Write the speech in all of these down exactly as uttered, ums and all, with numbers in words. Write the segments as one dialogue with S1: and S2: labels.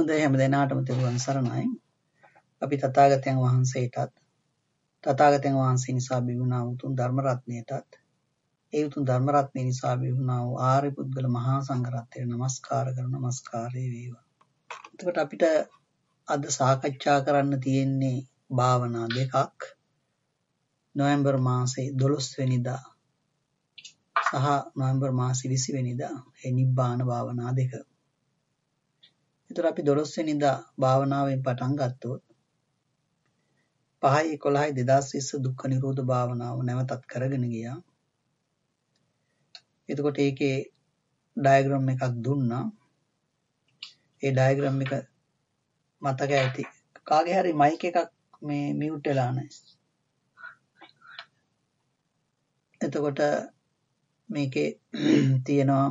S1: හොඳයි හැම දිනාටම තෙරුවන් සරණයි. අපි තථාගතයන් වහන්සේටත් තථාගතයන් වහන්සේ නිසා බිහිවුණා වූ උතුම් ධර්ම රත්නයටත් ඒ උතුම් ධර්ම රත්නය නිසා බිහිවුණා වූ ආර්ය පුද්ගල මහා සංඝ රත්නයට නමස්කාර කරන නමස්කාරය වේවා. එතකොට අපිට අද සාකච්ඡා කරන්න තියෙන්නේ භාවනා දෙකක්. නොවැම්බර් මාසේ දොළොස් වෙනිදා සහ නොවැම්බර් මාසේ විසි වෙනිදා ඒ නිබ්බාන භාවනා දෙක. එතකොට අපි දොළොස් වෙනිදා භාවනාවෙන් පටන් ගත්තොත් පහයි එකොළහයි දෙදාස් විස්ස දුක්ඛ නිරෝධ භාවනාව නැවතත් කරගෙන ගියා. එතකොට ඒකේ ඩයග්‍රෑම් එකක් දුන්නා. ඒ ඩයග්‍රෑම් එක මතක ඇති. කාගේ හරි මයික් එකක් මේ මියුට් වෙලා නැහැ. එතකොට මේකේ තියෙනවා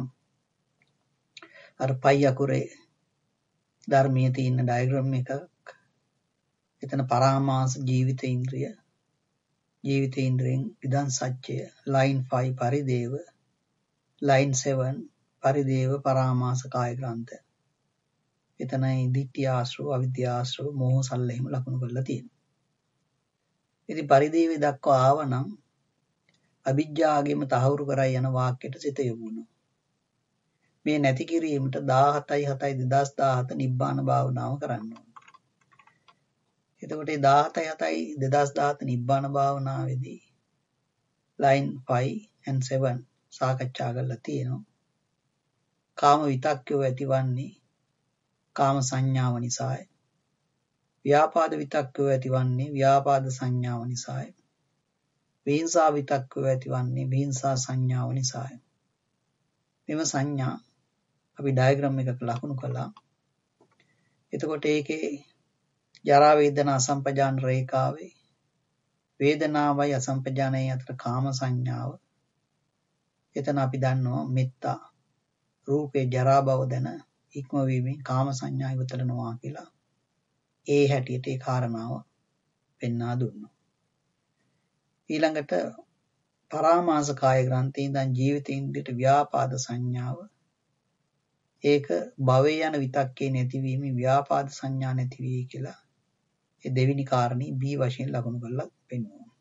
S1: අර පයි අකුරේ ධර්මයේ තියෙන ඩයග්‍රෑම් එකක්. එතන පරාමාස ජීවිත ඉන්ද්‍රිය ජීවිත ඉන්ද්‍රියෙන් ඉදන් සත්‍යය ලයින් ෆයිව් පරිදේව ලයින් සෙවන් පරිදේව පරාමාස කාය ග්‍රන්ථ. එතනයි ditthිය ආශ්‍රව අවිද්‍යා ආශ්‍රව මෝහ සල්ලෙහිම ලකුණු කරලා තියෙනවා. ඉතින් පරිදේවේ දක්වා ආවනම් අවිජ්ජාගෙම තහවුරු කරයි යන වාක්‍යයට සිත යොමු වෙනවා. මේ නැති කිරීමට දාහතයි හතයි දෙදාස් දාහත නිබ්බාන භාවනාව කරන්න ඕන. එතකොට මේ දාහතයි හතයි දෙදාස් දාහත නිබ්බාන භාවනාවේදී ලයින් ෆයිව් and සෙවන් සාකච්ඡා කරලා තියෙනවා. කාම විතක්කෝ ඇතිවන්නේ කාම සංඥාව නිසායි. ව්‍යාපාද විතක්කෝ ඇතිවන්නේ ව්‍යාපාද සංඥාව නිසායි. විහිංසා විතක්කෝ ඇතිවන්නේ විහිංසා සංඥාව නිසායි. මෙම සංඥා අපි ඩයග්‍රෑම් එකක ලකුණු කළා. එතකොට ඒකේ ජරා වේදනා අසම්පජාන රේඛාවේ වේදනාවයි අසම්පජානයේ අතර කාම සංඥාව. එතන අපි දන්නවා මෙත්තා රූපේ ජරා බව දැන ඉක්මවීමෙන් කාම සංඥා ඉවතලනවා කියලා. ඒ හැටියට ඒ කාරණාව පෙන්වා දුන්නා. ඊළඟට පරාමාස කාය ග්‍රන්ථයේ ඉඳන් ජීවිතේන්ද්‍රයට ව්‍යාපාද සංඥාව. ඒක භවයේ යන විතක්කේ නැතිවීම ව්‍යාපාද සංඥා නැති වී කියලා. ඒ දෙවිනි කාරණේ B වශයෙන් ලකුණු කරලා පෙන්වනවා.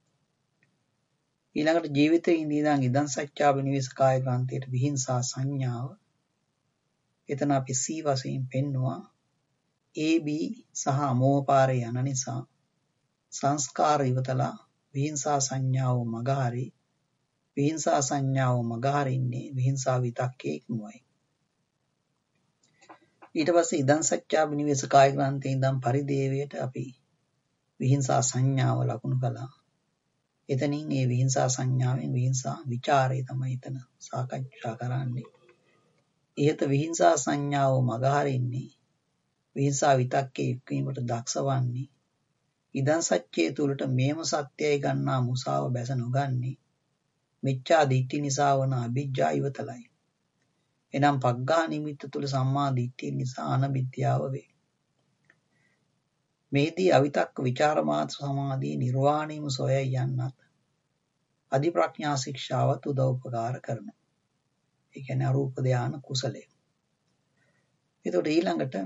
S1: ඊළඟට ජීවිතයේ ඉඳන් ඉදන් සත්‍යාබිනිවෙස කාය ග්‍රන්ථයට විහිංසා සංඥාව. එතන අපි C වශයෙන් පෙන්වුවා. A B සහ අමෝපාරේ යන නිසා සංස්කාර ඉවතලා විහිංසා සංඥාව මගහරි විහිංසා සංඥාව මගහරින්නේ විහිංසා විතක්කේ ඉක්මවයි. ඊට පස්සේ ඉදන් සත්‍යාබිනිවෙස කාය ග්‍රන්ථයේ ඉඳන් පරිදේවයට අපි විහිංසා සංඥාව ලකුණු කළා. එතනින් මේ විහිංසා සංඥාවෙන් විහිංසා ਵਿਚාරය තමයි එතන සාකච්ඡා කරන්නේ. ඉහත විහිංසා සංඥාව මගහරින්නේ විහිංසා විතක්කේ ඉක්මීමට දක්ෂ වන්නේ ඉදන් සත්‍යයේ තුලට මේම සත්‍යයි ගන්නා මුසාව බැස නොගන්නේ මිච්ඡා දිට්ඨි නිසා වන අවිජ්ජා ඉවතලයි. එනම් පග්ගා නිමිත්ත තුල සම්මා දිට්ඨිය නිසා අනවිද්‍යාව වේ. මේදී අවිතක්ක විචාර මාත්‍ර සමාධි නිර්වාණයම සොයයි යන්නත් අධි ප්‍රඥා ශික්ෂාවත් උදව් උපකාර කරනවා. ඒ කියන්නේ අරූප ධාන කුසලය. එතකොට ඊළඟට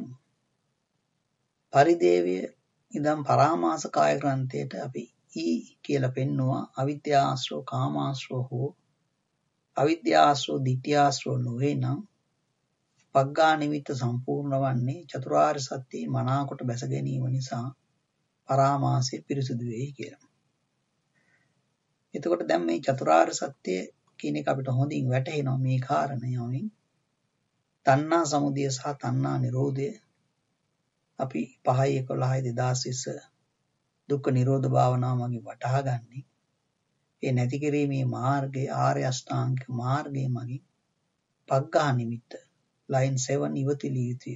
S1: පරිදේවය ඉදන් පරාමාස කාය ග්‍රන්ථයට අපි ඊ කියලා පෙන්නවා. අවිද්‍යාශ්‍රව කාමාශ්‍රව හෝ අවිද්‍යාශ්‍රව ditthියාශ්‍රව නොවේ නම් පග්ගා නිමිත්ත සම්පූර්ණ වන්නේ චතුරාර්ය සත්‍යයේ මනාකොට බැස ගැනීම නිසා පරාමාසය පිරිසුදු වෙයි කියලා. එතකොට දැන් මේ චතුරාර්ය සත්‍ය කියන එක අපිට හොඳින් වැටහෙනවා මේ කාරණාවෙන්. තණ්හා සමුදය සහ තණ්හා නිරෝධය අපි පහයි එකොළහයි දෙදාස් විස්ස දුක්ඛ නිරෝධ භාවනාව මගින් වටහා ගන්නේ. ඒ නැති කිරීමේ මාර්ගය ආර්ය අෂ්ටාංගික මාර්ගය මගින් පග්ගා නිමිත්ත ලයින් සෙවන් ඉවතිලිය යුතුය.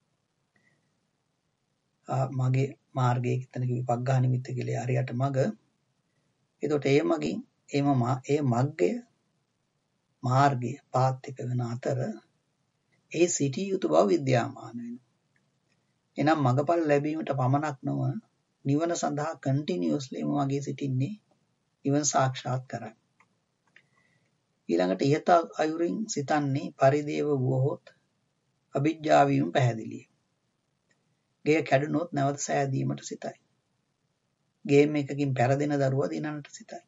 S1: මගේ මාර්ගයේ එතන කිව්ව පග්ගා නිමිත්ත කියලා හරියට මග. එතකොට ඒ මගින් එම ඒ මග්ගය මාර්ගය පාත්‍තික වෙන අතර ඒ සිටිය යුතු බව විද්‍යාමාන වෙනවා. එනම් මගපල් ලැබීමට පමණක් නොව නිවන සඳහා කන්ටිනියස්ලි එම වගේ සිටින්නේ නිවන සාක්ෂාත් කරගන්න. ඊළඟට ඉහත අයුරින් සිතන්නේ පරිදේව වූහොත් අවිජ්ජාවීම පැහැදිලියි. ගේ කැඩුනොත් නැවත සෑදීමට සිතයි. ගේම් එකකින් පෙරදෙන දරුවා දිනන්නට සිතයි.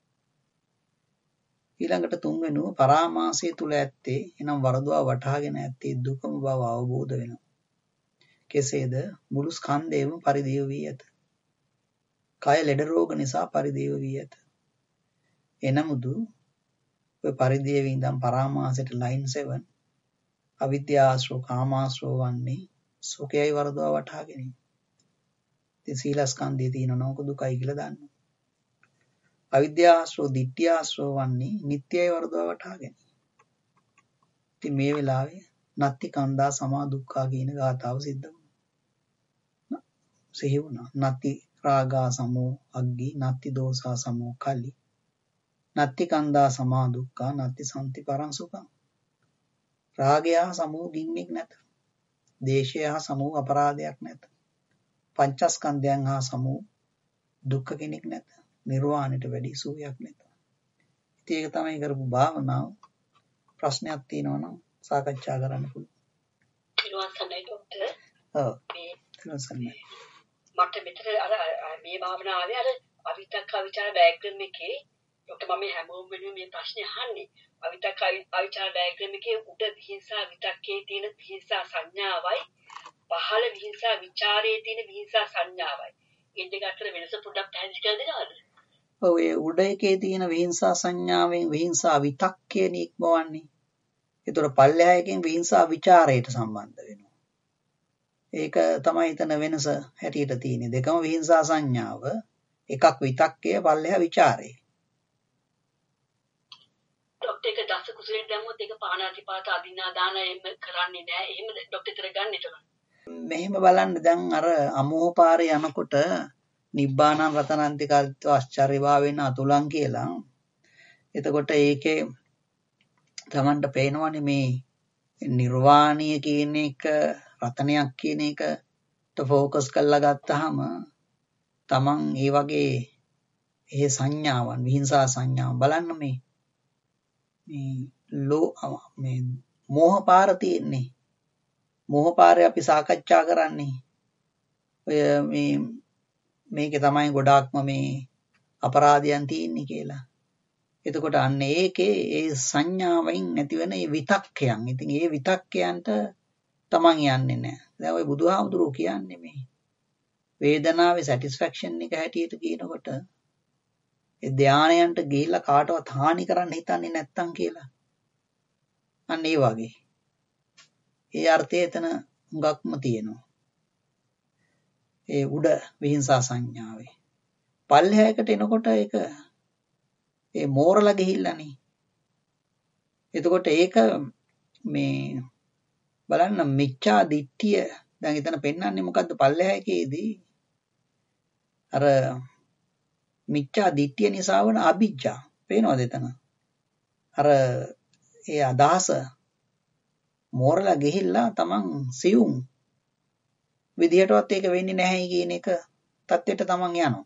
S1: ඊළඟට තුන්වෙනුව පරාමාසය තුල ඇත්තේ එනම් වරදවා වටහාගෙන ඇත්තේ දුකම බව අවබෝධ වෙනවා. කෙසේද? මුළු ස්කන්ධයම පරිදේව වී ඇත. කය ලෙඩ රෝග නිසා පරිදේව වී ඇත. එනමුදු ඔය පරිදේව ඉඳන් පරාමාසයට ලයින් සෙවන් අවිද්‍යාශ්‍රව කාමාශ්‍රව වන්නේ සුඛයයි වරදවා වටහා ගැනීම. ඉතින් සීලස්කන්ධයේ තියෙන නෝක දුකයි කියලා දන්නවා. අවිද්‍යාශ්‍රව දිට්ඨියාශ්‍රව වන්නේ නිට්ටයයි වරදවා වටහා ගැනීම. ඉතින් මේ වෙලාවේ නත්ති කන්දා සමා දුක්ඛා කියන ගාථාව සිද්ධ වුණා. සිහි වුණා. නත්ති රාගා සමෝ අග්ගී නත්ති දෝසා සමෝ කලි නත්ති කන්දා සමා දුක්ඛා නත්ති සම්ති පරං සුඛං. රාගය හා සමෝ ගින්නෙක් නැත. දේශය හා සමෝ අපරාධයක් නැත. පංචස්කන්ධයන් හා සමෝ දුක්ඛ කෙනෙක් නැත. නිර්වාණයට වැඩි සුවයක් නැත. ඉතින් ඒක තමයි කරපු භාවනාව. ප්‍රශ්නයක් තියෙනවා නම් සාකච්ඡා කරන්න පුළුවන්.
S2: ඊළඟට ડોක්ටර්
S1: ඔව්
S2: මේ
S1: ඊළඟට
S2: මට මෙතන අර මේ භාවනාවේ අර අවිතක්ක අවිචාර ඩයග්‍රෑම් එකේ ડોක්ටර් මම හැමෝම වෙනුවෙන් මේ ප්‍රශ්නේ අහන්නේ. අවිතක්ක අවිචාර ඩයග්‍රෑම් එකේ උඩ විහිංසා විතක්කේ තියෙන විහිංසා සංඥාවයි පහළ විහිංසා විචාරයේ තියෙන විහිංසා සංඥාවයි. ඒ දෙක අතර වෙනස පොඩ්ඩක් පැහැදිලි කරලා දෙනවද?
S1: ඔව් ඒ උඩ එකේ තියෙන විහිංසා සංඥාවෙන් විහිංසා විතක්කේ නික්මවන්නේ. ඒතර පල්ලෙහා එකෙන් විහිංසා විචාරයට සම්බන්ධ වෙනවා. ඒක තමයි එතන වෙනස හැටියට තියෙන්නේ. දෙකම විහිංසා සංඥාව. එකක් විතක්කය පල්ලෙහා විචාරය.
S2: ડોක්ටර් එක දස කුසලෙන් දැම්මොත් ඒක පාණාතිපාත අදින්නා දාන එහෙම කරන්නේ නැහැ. එහෙම ડોක්ටර් කරගන්න එතන.
S1: මෙහෙම බලන්න දැන් අර අමෝහ පාරේ යනකොට නිබ්බානං රතනන්ති කාර්යත්ව ආශ්චර්යභාවයෙන් අතුලං කියලා. එතකොට ඒකේ තමන්ට පේනවනේ මේ නිර්වාණීය කියන එක රතනයක් කියන එකට ફોකස් කරලා ගත්තාම තමන් ඒ වගේ ඒ සංඥාවන් විහිංසා සංඥාවන් බලන්න මේ මේ ලෝ මේ මෝහ පාර තියෙන්නේ. මෝහ පාරේ අපි සාකච්ඡා කරන්නේ ඔය මේ මේකේ තමයි ගොඩාක්ම මේ අපරාධයන් තියෙන්නේ කියලා. එතකොට අන්න ඒකේ ඒ සංඥාවෙන් ඇතිවෙන ඒ විතක්කයන්. ඉතින් ඒ විතක්කයන්ට තමන් යන්නේ නැහැ. දැන් ওই බුදුහාමුදුරුවෝ කියන්නේ මේ වේදනාවේ සැටිස්ෆැක්ෂන් එක හැටියට කියනකොට ඒ ධානයන්ට ගිහිල්ලා කාටවත් හානි කරන්න හිතන්නේ නැත්තම් කියලා. අන්න ඒ වගේ. ඒ අර්ථය එතන හුඟක්ම තියෙනවා. ඒ උඩ විහිංසා සංඥාවේ. පල්ලෙහායකට එනකොට ඒක ඒ මෝරලා ගිහිල්ලානේ. එතකොට ඒක මේ බලන්න මිච්ඡා දිට්ඨිය දැන් එතන පෙන්වන්නේ මොකද්ද පල්ලෙහායකේදී අර මිච්ඡා දිට්ඨිය නිසා වන අවිජ්ජා පේනවද එතන? අර ඒ අදහස මෝරලා ගිහිල්ලා තමන් සියුම් විදිහටවත් ඒක වෙන්නේ නැහැ කියන එක தත්වෙට තමන් යනවා.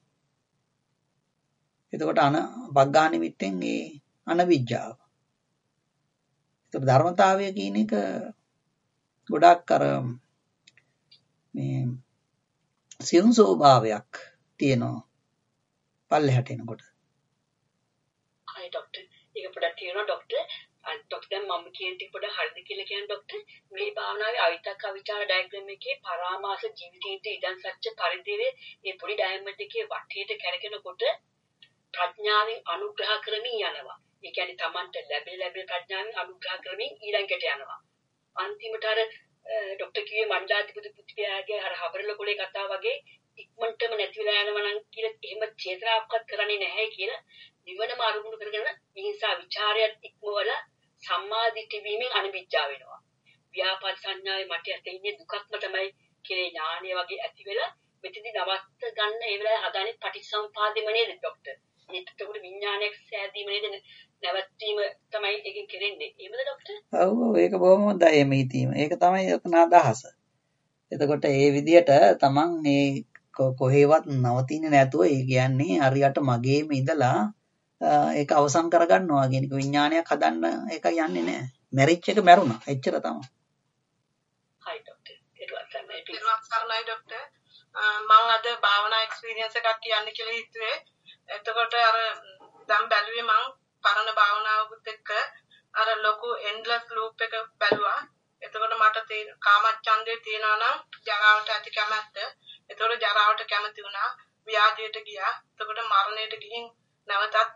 S1: එතකොට අන වග්ගා නිමිත්තෙන් ඒ අනවිජ්ජාව. ඒතර ධර්මතාවය කියන එක ගොඩක් අර මේ සියුම් ස්වභාවයක් තියෙනවා පල්ලෙහාට එනකොට.
S2: හරි ડોක්ටර්. ඒක පොඩ්ඩක් කියනවා ડોක්ටර්. අන් ડોක්ටර් දැන් මම කියන ටික පොඩ්ඩක් හරිද කියලා කියන්නේ ડોක්ටර්. මේ භාවනාවේ අවිතක්ක අවිචාර ඩයග්‍රෑම් එකේ පරාමාස ජීවිතයේ ඉඳන් සත්‍ය පරිදිවේ මේ පොඩි ඩයග්‍රෑම් එකේ වටේට කැරකෙනකොට ප්‍රඥාවෙන් අනුග්‍රහ කරමින් යනවා. ඒ කියන්නේ Tamanට ලැබෙන ලැබෙන ප්‍රඥාවෙන් අනුග්‍රහ කරමින් ඊළඟට යනවා. අන්තිමට අර ડોක්ටර් කිව්වේ මණ්ඩාධිපති පුත්‍රයාගේ අර හබරල කොලේ කතාව වගේ ඉක්මනටම නැති වෙලා යනවා නම් කියලා එහෙම චේතනාවක්වත් කරන්නේ නැහැ කියලා නිවනම අරුමුණු කරගෙන විහිංසා ਵਿਚාරයත් ඉක්මවල සම්මා දිට්ඨි වීමෙන් අනිවිච්චා වෙනවා. ව්‍යාපාද සංඥාවේ මට ඇත්තේ ඉන්නේ දුකක්ම තමයි කියලා ඥානය වගේ ඇති වෙලා මෙතනදි නවත්ත ගන්න ඒ වෙලාවේ හදාන්නේ පටිච්චසමුපාදෙම නේද ડોක්ටර්? ඒකට විඥානයක් සෑදීම නේද නැවැත්වීම තමයි ඒකෙන් කෙරෙන්නේ. එහෙමද ડોක්ටර්?
S1: ඔව් ඒක බොහොම හොඳයි මේ හිතීම. ඒක තමයි එතන අදහස. එතකොට ඒ විදිහට තමන් මේ කොහේවත් නවතින්නේ නැතුව ඒ කියන්නේ හරියට මගේම ඉඳලා ඒක අවසන් කරගන්නවා කියන එක විඥානයක් හදන්න ඒක යන්නේ නැහැ. මැරිච් එක මැරුණා. එච්චර තමයි.
S2: හරි ડોක්ටර්. ඒක තමයි
S3: පිරුවක් සරණයි ડોක්ටර්. මම අද භාවනා එක්ස්පීරියන්ස් එකක් කියන්න කියලා හිතුවේ. එතකොට අර දැන් බැලුවේ මම පරණ භාවනාවකුත් එක්ක අර ලොකු endless loop එක බැලුවා. එතකොට මට කාමච්ඡන්දේ තියෙනවා නම් ජරාවට ඇති කැමැත්ත. එතකොට ජරාවට කැමති වුණා. ව්‍යාධියට ගියා. එතකොට මරණයට ගිහින් නැවතත්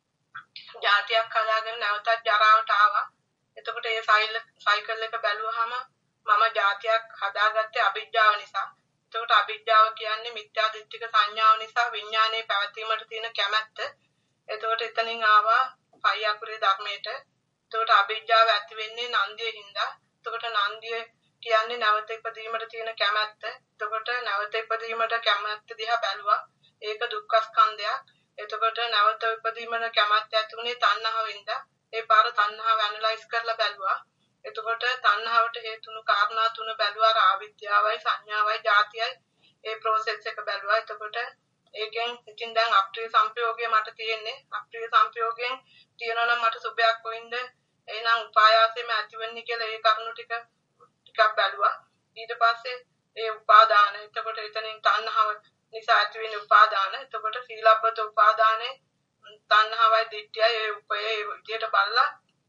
S3: ජාතියක් හදාගෙන නැවතත් ජරාවට ආවා. එතකොට ඒ සයිකල් එක බැලුවාම මම ජාතියක් හදාගත්තේ අවිද්‍යාව නිසා. එතකොට අවිද්‍යාව කියන්නේ මිත්‍යා දෘෂ්ටික සංඥාව නිසා විඥානයේ පැවතීමට තියෙන කැමැත්ත. එතකොට එතනින් ආවා පයි අකුරේ ධර්මයට. එතකොට අවිද්‍යාව ඇති වෙන්නේ නන්දියේ හින්දා. එතකොට නන්දිය කියන්නේ නැවත ඉපදීමට තියෙන කැමැත්ත. එතකොට නැවත ඉපදීමට කැමැත්ත දිහා බැලුවා. ඒක දුක්ඛ ස්කන්ධයක්. එතකොට නැවත ඉපදීමට කැමැත්ත ඇති උනේ තණ්හාවෙන්ද. ඒ පාර තණ්හාව ඇනලයිස් කරලා බැලුවා. එතකොට තණ්හාවට හේතුණු කාරණා තුන බැලුවා. ආවිද්‍යාවයි සංඥාවයි ජාතියයි ඒ process එක බැලුවා. එතකොට ඒකෙන් ඉතින් දැන් අප්‍රිය සංපයෝගය මට තියෙන්නේ. අප්‍රිය සංපයෝගයෙන් තියෙනවා නම් මට සුභයක් වෙන්න එහෙනම් උපායාසෙම ඇති වෙන්නේ කියලා ඒ කරුණු ටික ටිකක් බැලුවා. ඊට පස්සේ ඒ උපාදාන එතකොට එතනින් තණ්හාව නිසා ඇති වෙන උපාදාන. එතකොට සීලබ්බත උපාදානේ තණ්හාවයි දිට්ඨියයි ඒ උපයේ විදියට බලලා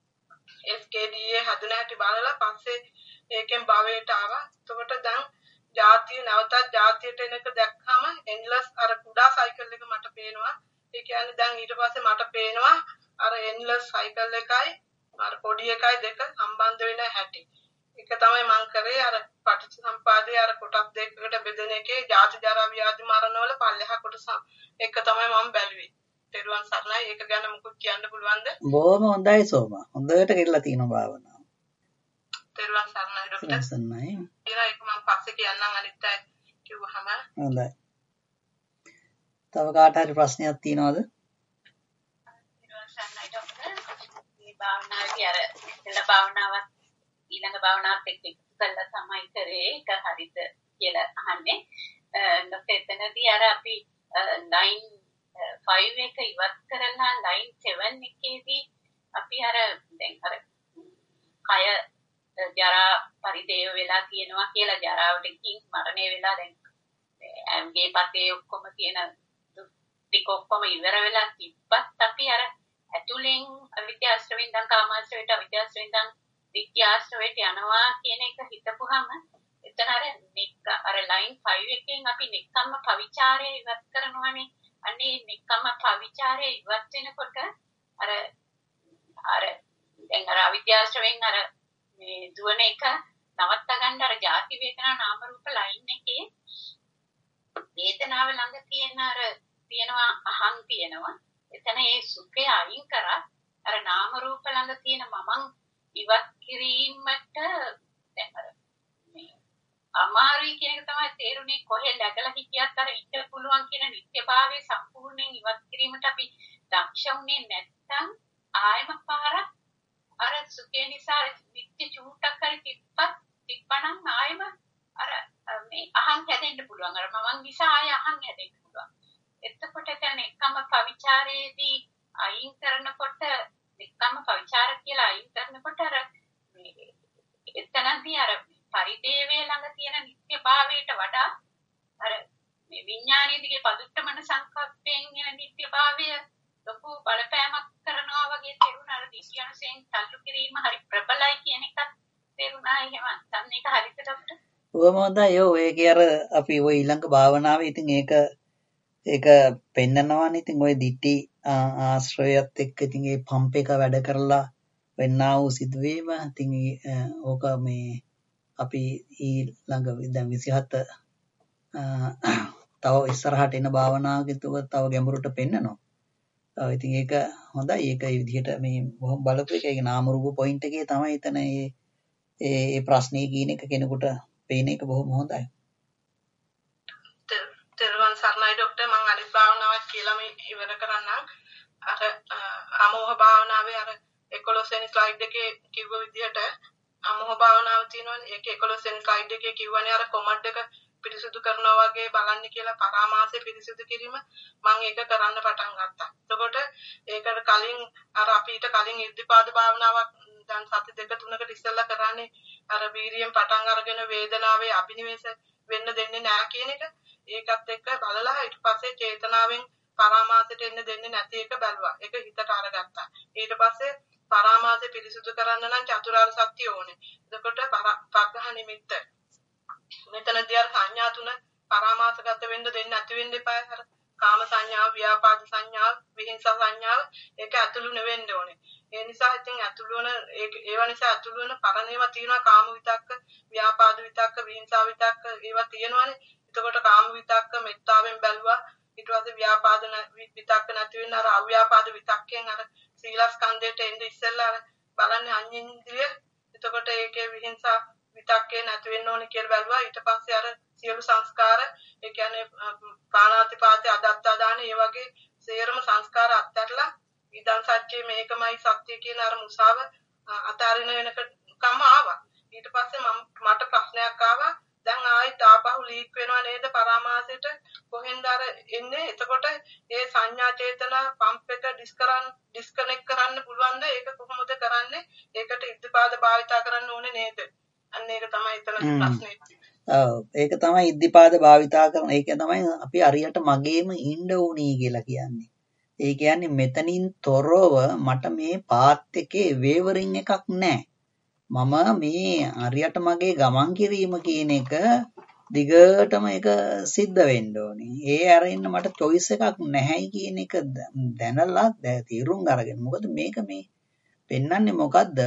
S3: S K D A හදන හැටි බලලා පස්සේ ඒකෙන් භවයට ආවා. එතකොට දැන් ජාතිය නැවතත් ජාතියට එනක දැක්කම endless අර කුඩා සයිකල් එක මට පේනවා. ඒ කියන්නේ දැන් ඊට පස්සේ මට පේනවා අර endless සයිකල් එකයි අර පොඩි එකයි දෙක සම්බන්ධ වෙන හැටි. ඒක තමයි මම කරේ අර පටිච්චසමුපාදයේ අර කොටස් දෙකකට බෙදෙන එකේ ජාති ජරා ව්‍යාධි මරණ වල පල්ලෙහා කොටස එක තමයි මම බැලුවේ. තෙරුවන් සරණයි. ඒක ගැන මොකක් කියන්න පුළුවන්ද?
S1: බොහොම හොඳයි සෝමා. හොඳට කියලා තියෙනවා භාවනාව.
S3: තෙරුවන් සරණයි ડોක්ටර්.
S1: සරණයි.
S3: ඒක මම පස්සේ කියන්නම් අනිත් අය කිව්වහම.
S1: හොඳයි. තව කාට හරි ප්‍රශ්නයක් තියෙනවද?
S2: තෙරුවන් සරණයි ડોක්ටර්. මේ භාවනාවේ අර ඉතල භාවනාවත් ඊළඟ භාවනාවත් එක්ක එකතු කරලා තමයි කරේ. ඒක හරිද කියලා අහන්නේ. ડોක්ටර් එතනදී අර අපි nine five එක ඉවත් කරලා line seven එකේදී අපි අර දැන් අර කය ජරා පරිදේව වෙලා තියෙනවා කියලා ජරාවට ගිහින් මරණය වෙලා දැන් ඇම්ගේ පතේ ඔක්කොම තියෙන ටික ඔක්කොම ඉවර වෙලා තිබ්බත් අපි අර ඇතුලෙන් අවිද්‍යාශ්‍රවෙන් ඉඳන් කාමාශ්‍රවයට අවිද්‍යාශ්‍රවෙන් ඉඳන් විද්‍යාශ්‍රවයට යනවා කියන එක හිතපුවාම එතන අර නික්ක අර line five එකෙන් අපි නික්කම්ම පවිචාරය ඉවත් කරනවානේ. අනේ නිකම්ම පවිචාරය ඉවත් වෙනකොට අර අර දැන් අර අවිද්‍යාශ්‍රවෙන් අර මේ දුවන එක නවත්ත ගන්න අර ಜಾති වේදනා නාම රූප ලයින් එකේ වේදනාව ළඟ තියෙන අර තියෙනවා අහං තියෙනවා. එතන ඒ සුඛය අයින් කරා අර නාම රූප ළඟ තියෙන මමං ඉවත් කිරීමට දැන් අර මේ අමාරුයි කියන එක තමයි තේරුනේ. කොහෙ läගලා හිටියත් අර ඉන්න පුළුවන් කියන නිත්‍යභාවයේ සම්පූර්ණයෙන් ඉවත් කිරීමට අපි දක්ෂ වුණේ නැත්නම් ආයම පාරක් අර සුඛේ නිසා නිත්‍ය චූටක් හරි තිබ්බත් තිබ්බනම් ආයම අර මේ අහං හැදෙන්න පුළුවන්. අර මමන් නිසා ආය අහං හැදෙන්න පුළුවන්. එතකොට දැන් එකම පවිචාරයේදී අයින් කරනකොට එකම පවිචාර කියලා අයින් කරනකොට අර මේ එතනදී අර පරිදේවේ ළඟ තියෙන නිත්‍යභාවයට වඩා අර මේ විඥානයේ දිගේ පදුට්ටමන සංකප්පයෙන් එන නිත්‍යභාවය ලොකු බලපෑමක් කරනවා වගේ තේරුණා. අර දිශියනුසෙන් තල්ලු කිරීම හරි ප්‍රබලයි කියන එකත් තේරුණා. එහෙම දැන් මේක හරිද ડોක්ටර්?
S1: ඔවම හොඳයි. ඔව් ඒකේ අර අපි ওই ඊළඟ භාවනාවේ ඉතින් ඒක ඒක පෙන්නනවානේ. ඉතින් ওই දිටි ආශ්‍රයයත් එක්ක ඉතින් ඒ පම්ප් එක වැඩ කරලා වෙන්නා වූ සිදුවීම ඉතින් ඕක මේ අපි ඊළඟ දැන් විසිහත තව ඉස්සරහට එන භාවනාවක තව ගැඹුරට පෙන්නනවා. ඔව් ඉතින් ඒක හොඳයි. ඒක ඒ විදිහට මේ බොහොම බලපු එක. ඒක නාම රූප පොයින්ට් එකේ තමයි එතන මේ ඒ ප්‍රශ්නේ කියන එක කෙනෙකුට පේන එක බොහොම හොඳයි.
S3: තෙරුවන් සරණයි ડોක්ටර්. මම අනිත් භාවනාවක් කියලා මේ ඉවර කරන්නම්. අර අමෝහ භාවනාවේ අර එකොළොස් වෙනි ස්ලයිඩ් එකේ කිව්ව විදිහට අමෝහ භාවනාව තියෙනවනේ. ඒක එකොළොස් වෙනි ස්ලයිඩ් එකේ කිව්වනේ අර කොමඩ් එක පිරිසුදු කරනවා වගේ බලන්න කියලා පරාමාසය පිරිසුදු කිරීම මම ඒක කරන්න පටන් ගත්තා. එතකොට ඒකට කලින් අර අපිට කලින් ඉර්ධිපාද භාවනාවක් දැන් සති දෙක තුනකට ඉස්සෙල්ලා කරන්නේ අර වීරියෙන් පටන් අරගෙන වේදනාවේ අභිනිවෙස වෙන්න දෙන්නේ නැහැ කියන එක. ඒකත් එක්ක බලලා ඊට පස්සේ චේතනාවෙන් පරාමාසයට එන්න දෙන්නේ නැති එක බැලුවා. ඒක හිතට අරගත්තා. ඊට පස්සේ පරාමාසය පිරිසුදු කරන්න නම් චතුරාර්ය සත්‍ය ඕනේ. එතකොට පග්ඝහ නිමිත්ත. මෙතනදී අර සංඥා තුන පරාමාසගත වෙන්න දෙන්නේ නැති වෙන්න එපා. අර කාම සංඥාව, ව්‍යාපාද සංඥාව, විහිංසා සංඥාව ඒක ඇතුළු නෙවෙන්න ඕනේ. ඒ නිසා ඉතින් ඇතුළු වෙන ඒවා නිසා ඇතුළු වෙන පරණේවා තියෙනවා කාම විතක්ක, ව්‍යාපාද විතක්ක, විහිංසා විතක්ක ඒවා තියෙනවානේ. එතකොට කාම විතක්ක මෙත්තාවෙන් බැලුවා. ඊට පස්සේ ව්‍යාපාද විතක්ක නැති වෙන අර අව්‍යාපාද විතක්කෙන් අර සීලස්කන්ධයට එන්නේ ඉස්සෙල්ලා අර බලන්නේ අඤ්ඤේන්ද්‍රිය. එතකොට ඒකේ විහිංසා විතක්කේ නැති වෙන්න ඕනේ කියලා බැලුවා. ඊට පස්සේ අර සියලු සංස්කාර ඒ කියන්නේ පාණාතිපාතේ අදත්තා දාන ඒ වගේ සේරම සංස්කාර අත්හැරලා ඉදන් සත්‍යය මේකමයි සත්‍ය කියන අර මුසාව අතාරින වෙනකම් ආවා. ඊට පස්සේ මට ප්‍රශ්නයක් ආවා. දැන් ආයෙත් ආපහු ලීක් වෙනව නේද පරාමාසයට කොහෙන්ද අර එන්නේ? එතකොට ඒ සංඥා චේතනා පම්ප් එක ඩිස්කරන් ඩිස්කනෙක්ට් කරන්න පුළුවන්ද? ඒක කොහොමද කරන්නේ? ඒකට ඉද්ධිපාද භාවිතා කරන්න ඕනේ නේද? අන්න ඒක තමයි එතන ප්‍රශ්නේ.
S1: ඔව් ඒක තමයි ඉද්ධිපාද භාවිතා කරන. ඒක තමයි අපි අරියට මගේම ඉන්න ඕනි කියලා කියන්නේ. ඒ කියන්නේ මෙතනින් තොරව මට මේ පාත් එකේ වේවරින් එකක් නැහැ. මම මේ අරියට මගේ ගමන් කිරීම කියන එක දිගටම ඒක සිද්ධ වෙන්න ඕනේ. ඒ අරින්න මට choice එකක් නැහැයි කියන එක දැනලා තීරුම් අරගෙන. මොකද මේක මේ පෙන්වන්නේ මොකද්ද?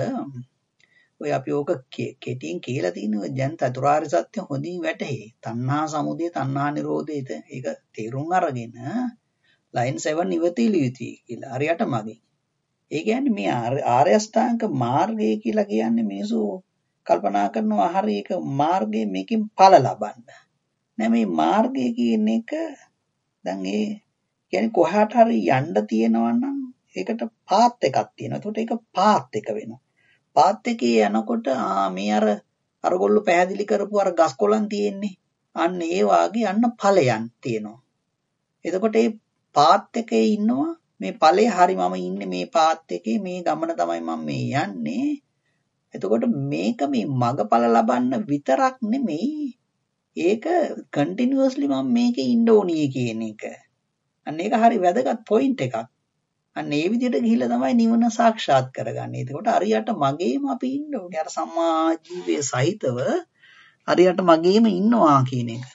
S1: ඔය අපි ඕක කෙටියෙන් කියලා තියෙනවා දැන් චතුරාර්ය සත්‍ය හොඳින් වැටහි. තණ්හා සමුදය තණ්හා නිරෝධය ඒක තීරුම් අරගෙන ලයින් සෙවන් ඉවතිලිය යුතුයි කියලා අරියට මගේ. ඒ කියන්නේ මේ ආර්ය අෂ්ටාංග මාර්ගය කියලා කියන්නේ මිනිසු කල්පනා කරනවා හරි ඒක මාර්ගය මේකෙන් ඵල ලබන්න. නෑ මේ මාර්ගය කියන එක දැන් ඒ කියන්නේ කොහාට හරි යන්න තියෙනවා නම් ඒකට පාත් එකක් තියෙනවා. ඒකට ඒක පාත් එක වෙනවා. පාත් එකේ යනකොට ආ මේ අර අරගොල්ලෝ පැහැදිලි කරපු අර ගස් කොළන් තියෙන්නේ. අන්න ඒ වාගේ යන්න ඵලයන් තියෙනවා. එතකොට මේ පාත් එකේ ඉන්නවා මේ ඵලය හරි මම ඉන්නේ මේ පාත් එකේ මේ ගමන තමයි මම මේ යන්නේ. එතකොට මේක මේ මගඵල ලබන්න විතරක් නෙමෙයි ඒක කන්ටිනියුස්ලි මම මේකේ ඉන්න ඕනේ කියන එක. අන්න ඒක හරි වැදගත් පොයින්ට් එකක්. අන්න ඒ විදිහට ගිහිල්ලා තමයි නිවන සාක්ෂාත් කරගන්නේ. එතකොට අරියට මගේම අපි ඉන්න ඕනේ. අර සම්මා ජීවයේ සහිතව අරියට මගේම ඉන්නවා කියන එක.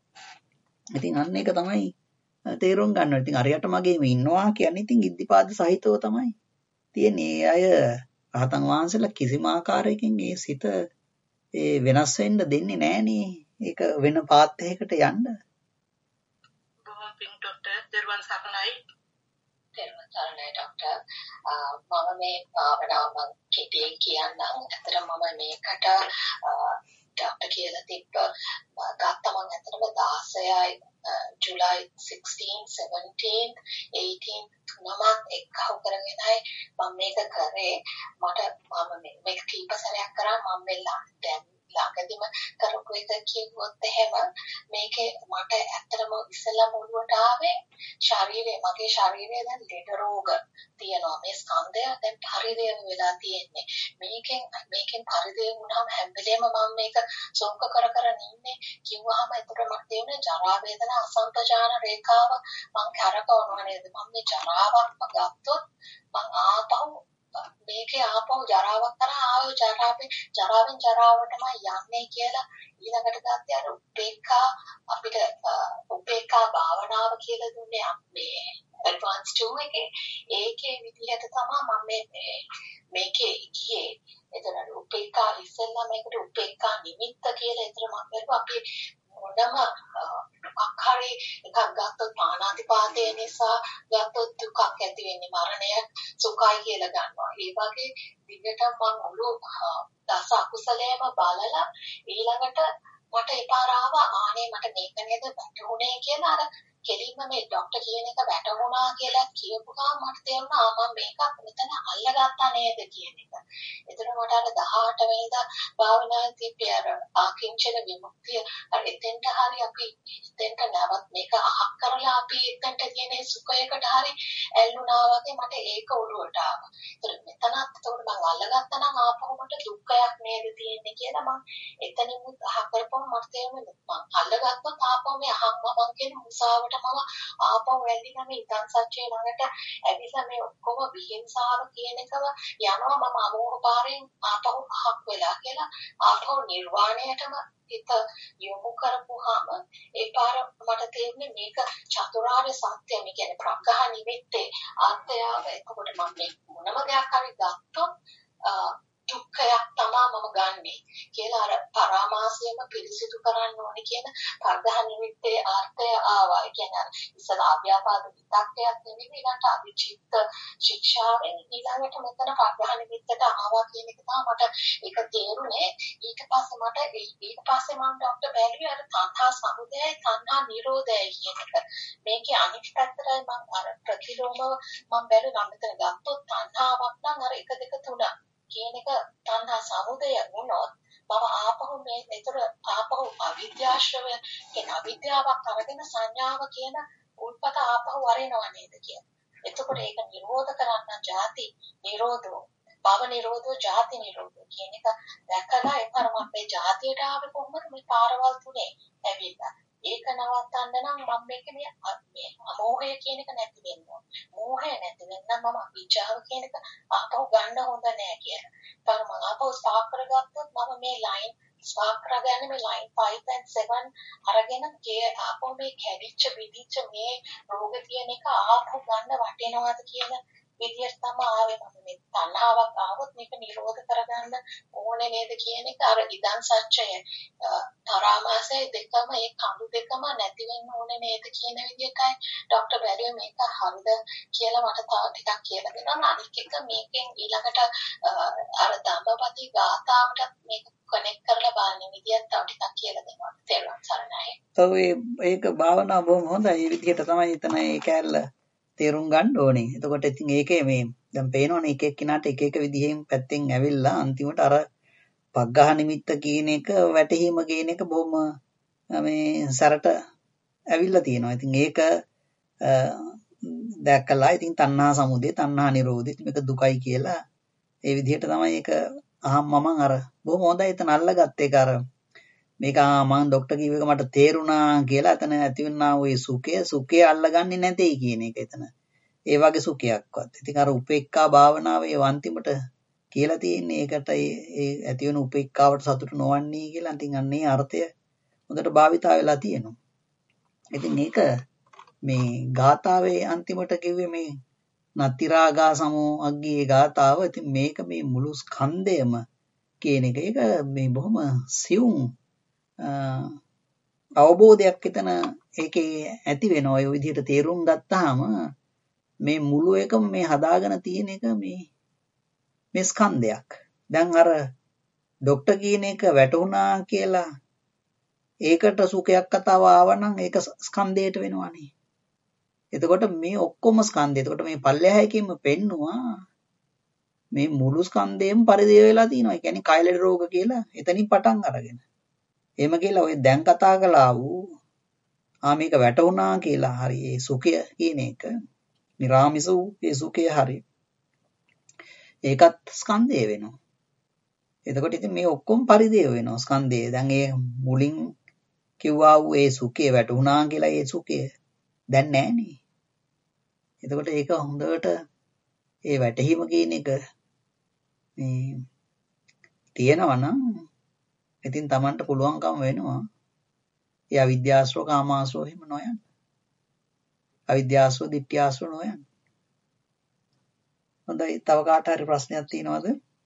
S1: ඉතින් අන්න ඒක තමයි තේරුම් ගන්න. ඉතින් අරියට මගේම ඉන්නවා කියන්නේ ඉතින් ඉද්ධිපාද සහිතව තමයි තියෙන්නේ. අය රහතන් වහන්සේලා කිසිම ආකාරයකින් මේ සිත ඒ වෙනස් වෙන්න දෙන්නේ නැහනේ. ඒක වෙන පාත් එකකට යන්න.
S3: බොහොම පිං ડોක්ටර් දර්වන් සරණයි.
S4: දර්වන් සරණයි ડોක්ටර්. මම මේ භාවනාව මම කෙටියෙන් කියන්නම්. ඇත්තටම මම මේකට ડોක්ටර් කියලා තිබ්බ ගත්තා මම ඇත්තටම දාසයයි July sixteenth, seventeenth, eighteenth තුනමත් එක්කව කරගෙනයි මම මේක කරේ. මට මම මේක කීප සැරයක් කරා මම වෙලා දැන් ළඟදිම කරපු එක කිව්වොත් එහෙම මේකේ මට ඇත්තටම ඉස්සෙල්ලාම ඔළුවට ආවේ ශරීරය මගේ ශරීරයේ දැන් ලෙඩ රෝග තියෙනවා. මේ ස්කන්ධය දැන් පරිදේව වෙලා තියෙන්නේ. මේකෙන් මේකෙන් පරිදේව වුණාම හැම වෙලේම මම මේක සෝක කර කර නින්නේ කිව්වහම එතකොට මට තේරුණේ ජරා වේදනා අසංපජාන රේඛාව මම කරකවනවා නේද? මම මේ ජරාවක්ම ගත්තොත් මම ආපහු මේකේ ආපහු ජරාවක් කරා ආයෝ ජරාවෙන් ජරාවෙන් ජරාවටම යන්නේ කියලා ඊළඟට ගත්තේ අර උපේක්ඛා අපිට උපේක්ඛා භාවනාව කියලා දුන්නේ අපේ ඇඩ්වාන්ස් two එකේ ඒකේ විදිහට තමයි මම මේ මේකේ ගියේ. එතන උපේක්ඛා ඉස්සෙල්ලා මේකට උපේක්ඛා නිමිත්ත කියලා එතන මම බැලුවා අපි මොනම මොකක් හරි එකක් ගත්තොත් පාණාතිපාතය නිසා ගත්තොත් දුකක් ඇති වෙන්නේ මරණය සුඛයි කියලා ගන්නවා. ඒ වගේ දිගටම මම මුළු දස අකුසලයේම බලලා ඊළඟට මට එපාර ආවා ආනේ මට මේක නේද වැටුනේ කියලා අර කෙලින්ම මේ ડોක්ටර් කියන එක වැටුණා කියලා කියපු ගමන් මට තේරුණා මම මේක මෙතන අල්ලගත්තා නේද කියන එක. එතන මට අර දහඅට වෙනිදා භාවනාදී පියර ආකින්චන විමුක්තිය අර එතෙන්ට හරි අපි එතෙන්ට නැවත් මේක අහක් කරලා අපි එතෙන්ට කියන සුඛයකට හරි ඇල්ලුනා වගේ මට ඒක ඔළුවට ආවා. ඒතර මෙතනත් ඒතකොට මම අල්ලගත්තා නම් ආපහු මට දුක්ඛයක් නේද තියෙන්නේ කියලා මම එතනින් අහක් කරපුවම මට තේරුණා මම අල්ලගත්තොත් ආපහු මේ අහක් මම කියන මුසාවට මම ආපහු ඇල්ලිලා මේ ඉතින් සත්‍යය ළඟට ඇවිල්ලා මේ ඔක්කොම විහිංසාව කියන එකව යනවා මම අමෝහ පාරෙන් ආපහු අහක් වෙලා කියලා ආපහු නිර්වාණයටම හිත යොමු කරපුවාම ඒ පාර මට තේරුනේ මේක චතුරාර්ය සත්‍ය මේ කියන්නේ ප්‍රග්‍රහ නිමිත්තේ ආත්මයාව එතකොට මම මේ මොනම දෙයක් හරි ගත්තොත් දුක්ඛයක් තමයි මම ගන්නෙ කියලා අර පරාමාසයම පිරිසිදු කරන්න ඕනේ කියන ප්‍රග්‍රහ නිමිත්තේ ආර්ථය ආවා. ඒ කියන්නේ ඉස්සර ආභ්‍යාපාද විතක්කයක් නෙමෙයි ඊළඟට අවිචිත්ත ශික්ෂාවෙන් ඊළඟට මෙතන ප්‍රග්‍රහ නිමිත්තට ආවා කියන එක තමයි මට ඒක තේරුනේ. ඊට පස්සේ මට ඊට පස්සේ මම ડોක්ටර් බැලුවේ අර තණ්හා සමුදයයි තණ්හා නිරෝධයයි කියන එක. මේකේ අනිත් පැත්තටයි මම අර ප්‍රතිලෝමව මම බැලුවා මෙතන ගත්තොත් තණ්හාවක් නම් අර එක දෙක තුන කියන එක තණ්හා සමුදය වුණොත් මම ආපහු මේ ඒතර ආපහු අවිද්‍යාශ්‍රවය කියන අවිද්‍යාවක් අරගෙන සංඥාව කියන උල්පත ආපහු වරිනව නේද කියන. එතකොට ඒක නිරෝධ කරන්න ಜಾති නිරෝධෝ භව නිරෝධෝ ಜಾති නිරෝධෝ කියන එක දැකලා ඒතර මම මේ ಜಾතියට ආවේ කොහොමද මේ පාරවල් තුනේ ඇවිල්ලා. ඒක නවත්තන්න නම් මම මේක මේ මේ අමෝහය කියන එක නැති වෙන්න ඕන. මෝහය නැති වෙන්න මම අවිජ්ජාව කියන එක ආපහු ගන්න හොඳ නෑ කියලා. ਪਰ මම ආපහු ස්පාක් කරගත්තොත් මම මේ ලයින් ස්පාක් කරගන්න මේ ලයින් five and seven අරගෙන ගේ ආපහු මේ කැඩිච්ච විදිච්ච මේ රෝග තියෙන එක ආපහු ගන්න වටිනවද කියන විදියට තමයි ආවේ මම මේ තණ්හාවක් ආවොත් මේක නිරෝධ කරගන්න ඕනේ නේද කියන එක අර ඉදන් සත්‍යය පරාමාසය දෙකම ඒ කඳු දෙකම නැති වෙන්න ඕනේ නේද කියන විදියටයි ડોක්ටර් බැරිය මේක හරිද කියලා මට තව ටිකක් කියලා දෙනවා. අනිත් එක මේකෙන් ඊළඟට අර ධම්මපති ගාථාවට මේක කනෙක්ට් කරලා බලන්න විදියක් තව ටිකක් කියලා දෙනවා. තේරුම් ගන්නයි.
S1: ඔව් ඒක භාවනාව බොහොම හොඳයි. මේ විදිහට තමයි එතන ඒ කැලල තේරුම් ගන්න ඕනේ. එතකොට ඉතින් ඒකේ මේ දැන් පේනවනේ එක එක්කිනාට එක එක විදිහෙන් පැත්තෙන් ඇවිල්ලා අන්තිමට අර පග්ගහ නිමිත්ත කියන එක වැටහීම කියන එක බොහොම මේ සරට ඇවිල්ලා තියෙනවා. ඉතින් ඒක දැක්කලා ඉතින් තණ්හා සමුදය තණ්හා නිරෝධය මේක දුකයි කියලා ඒ විදිහට තමයි ඒක අහම් මම අර බොහොම හොඳයි එතන අල්ලගත්ත එක අර මේක මම ડોක්ටර් කිව්ව එක මට තේරුණා කියලා එතන ඇති වෙනා ওই සුඛය සුඛය අල්ලගන්නේ නැtei කියන එක එතන. ඒ වගේ සුඛයක්වත්. ඉතින් අර උපේක්ඛා භාවනාවේ අන්තිමට කියලා තියෙන්නේ ඒකට ඒ ඇති වෙන උපේක්ඛාවට සතුටු නොවන්නේ කියලා. ඉතින් අන්නේ අර්ථය හොඳට භාවිතා වෙලා තියෙනවා. ඉතින් මේක මේ ගාථාවේ අන්තිමට කිව්වේ මේ නතිරාගා සමෝ අග්ගී ගාථාව. ඉතින් මේක මේ මුළු ස්කන්ධයම කියන එක ඒක මේ බොහොම සියුම් අවබෝධයක් එතන ඒකේ ඇති වෙනවා. ඔය විදිහට තේරුම් ගත්තාම මේ මුළු එකම මේ හදාගෙන තියෙන එක මේ මේ ස්කන්ධයක්. දැන් අර ડોක්ටර් කියන එක වැටුණා කියලා ඒකට සුඛයක් කතාව ආවනම් ඒක ස්කන්ධයට වෙනවනේ. එතකොට මේ ඔක්කොම ස්කන්ධය. එතකොට මේ පල්ලෙහායකින්ම පෙන්නවා මේ මුළු ස්කන්ධයම පරිදේව වෙලා තියෙනවා. ඒ කියන්නේ කයලෙඩ රෝග කියලා එතනින් පටන් අරගෙන. එහෙම කියලා ඔය දැන් කතා කළා වූ ආ මේක වැටුණා කියලා හරි ඒ සුඛය කියන එක නිරාමිස වූ ඒ සුඛය හරි ඒකත් ස්කන්ධය වෙනවා. එතකොට ඉතින් මේ ඔක්කොම පරිදේව වෙනවා ස්කන්ධය. දැන් ඒ මුලින් කිව්වා වූ ඒ සුඛය වැටුණා කියලා ඒ සුඛය දැන් නැහනේ. එතකොට ඒක හොඳට ඒ වැටහීම කියන එක මේ තියෙනවා නම් ඉතින් Tamanට පුළුවන්කම වෙනවා ඒ අවිද්‍යාශ්‍රව කාමාශ්‍රව එහෙම නොයන්. අවිද්‍යාශ්‍රව ditthියාශ්‍රව නොයන්. හොඳයි තව කාට හරි ප්‍රශ්නයක් තියෙනවද?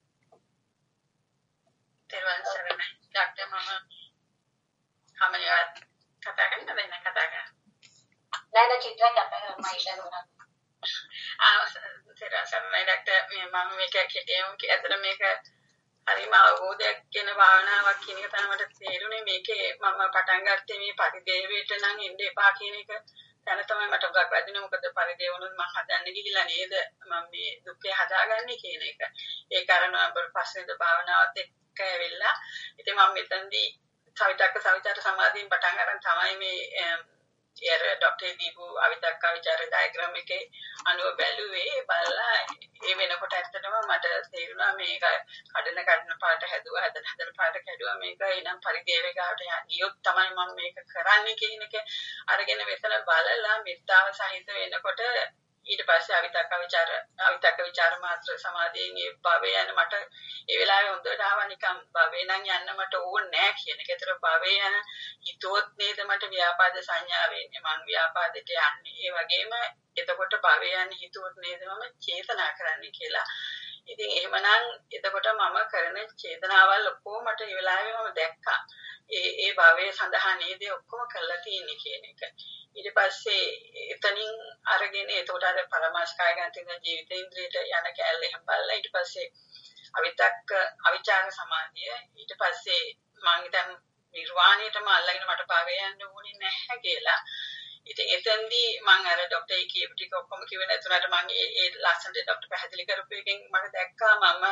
S3: තේරුවන් සරණයි. ඩොක්ටර් මම කමලියත් කතා කරන්න බෑ නේද කතා කරන්න.
S4: නෑ නෑ චිත්‍රා කතා කරන්න මම ඉල්ලනවා.
S3: ආ තේරුවන් සරණයි ඩොක්ටර් මම මේක කෙටියෙන් ඇත්තට මේක හරිම අවබෝධයක් කියන භාවනාවක් කියන එක තමයි මට තේරුනේ. මේකේ මම පටන් ගත්තේ මේ පරිදේවයට නම් එන්න එපා කියන එක තන තමයි මට උගක් වැදුනේ මොකද පරිදේ වුණොත් මම හදන්න ගිහිල්ලා නේද මම මේ දුකේ හදාගන්නේ කියන එක. ඒ කාරණාව පස්සේද භාවනාවත් එක්ක ඇවිල්ලා ඉතින් මම මෙතනදී සවිතක්ක සවිතර සමාධියෙන් පටන් ගන්න තමයි මේ එර ડોક્ટર දීපු අවිතක්ක විචාර ඩයග්‍රෑම් එකේ අනුව බැලුවේ බලලා ඒ වෙනකොට ඇත්තටම මට තේරුණා මේක කඩන කඩන පාට හැදුවා හදන හදන පාට කැඩුවා මේක එනම් පරිදේවේ ගාවට ගියොත් තමයි මම මේක කරන්නේ කියන එක අරගෙන මෙතන බලලා මෙත්තාව සහිත වෙනකොට ඊට පස්සේ අවිතක්ක විචාර අවිතක්ක විචාර මාත්‍ර සමාධියෙන් ඒ භවය යන මට ඒ වෙලාවේ හොඳට ආවා නිකන් භවේ නම් යන්න මට ඕනේ නැහැ කියන එක. ඒතර භවේ යන හිතුවොත් නේද මට ව්‍යාපාද සංඥා වෙන්නේ. මං ව්‍යාපාදයට යන්නේ. ඒ වගේම එතකොට භවේ යන හිතුවොත් නේද මම චේතනා කරන්නේ කියලා. ඉතින් එහෙමනම් එතකොට මම කරන චේතනාවල් ඔක්කොම මට ඒ වෙලාවේ මම දැක්කා. ඒ ඒ භවයේ සඳහා නේද ඔක්කොම කරලා තියෙන්නේ කියන එක. ඊට පස්සේ එතනින් අරගෙන එතකොට අර පරමාස්කාය ගන්න ජීවිතේන්ද්‍රයට යන කැලේ එහෙම බලලා ඊට පස්සේ අවිතක්ක අවිචාර සමාධිය ඊට පස්සේ මම දැන් නිර්වාණයටම අල්ලගෙන මට භවය යන්න ඕනේ නැහැ කියලා. ඉතින් එතෙන්දී මම අර ડોක්ටර් ඒ කියපු ටික ඔක්කොම කිව්වේ නැතුණාට මම ඒ ඒ ලස්සනට ડોක්ටර් පැහැදිලි කරපු එකෙන් මට දැක්කා මම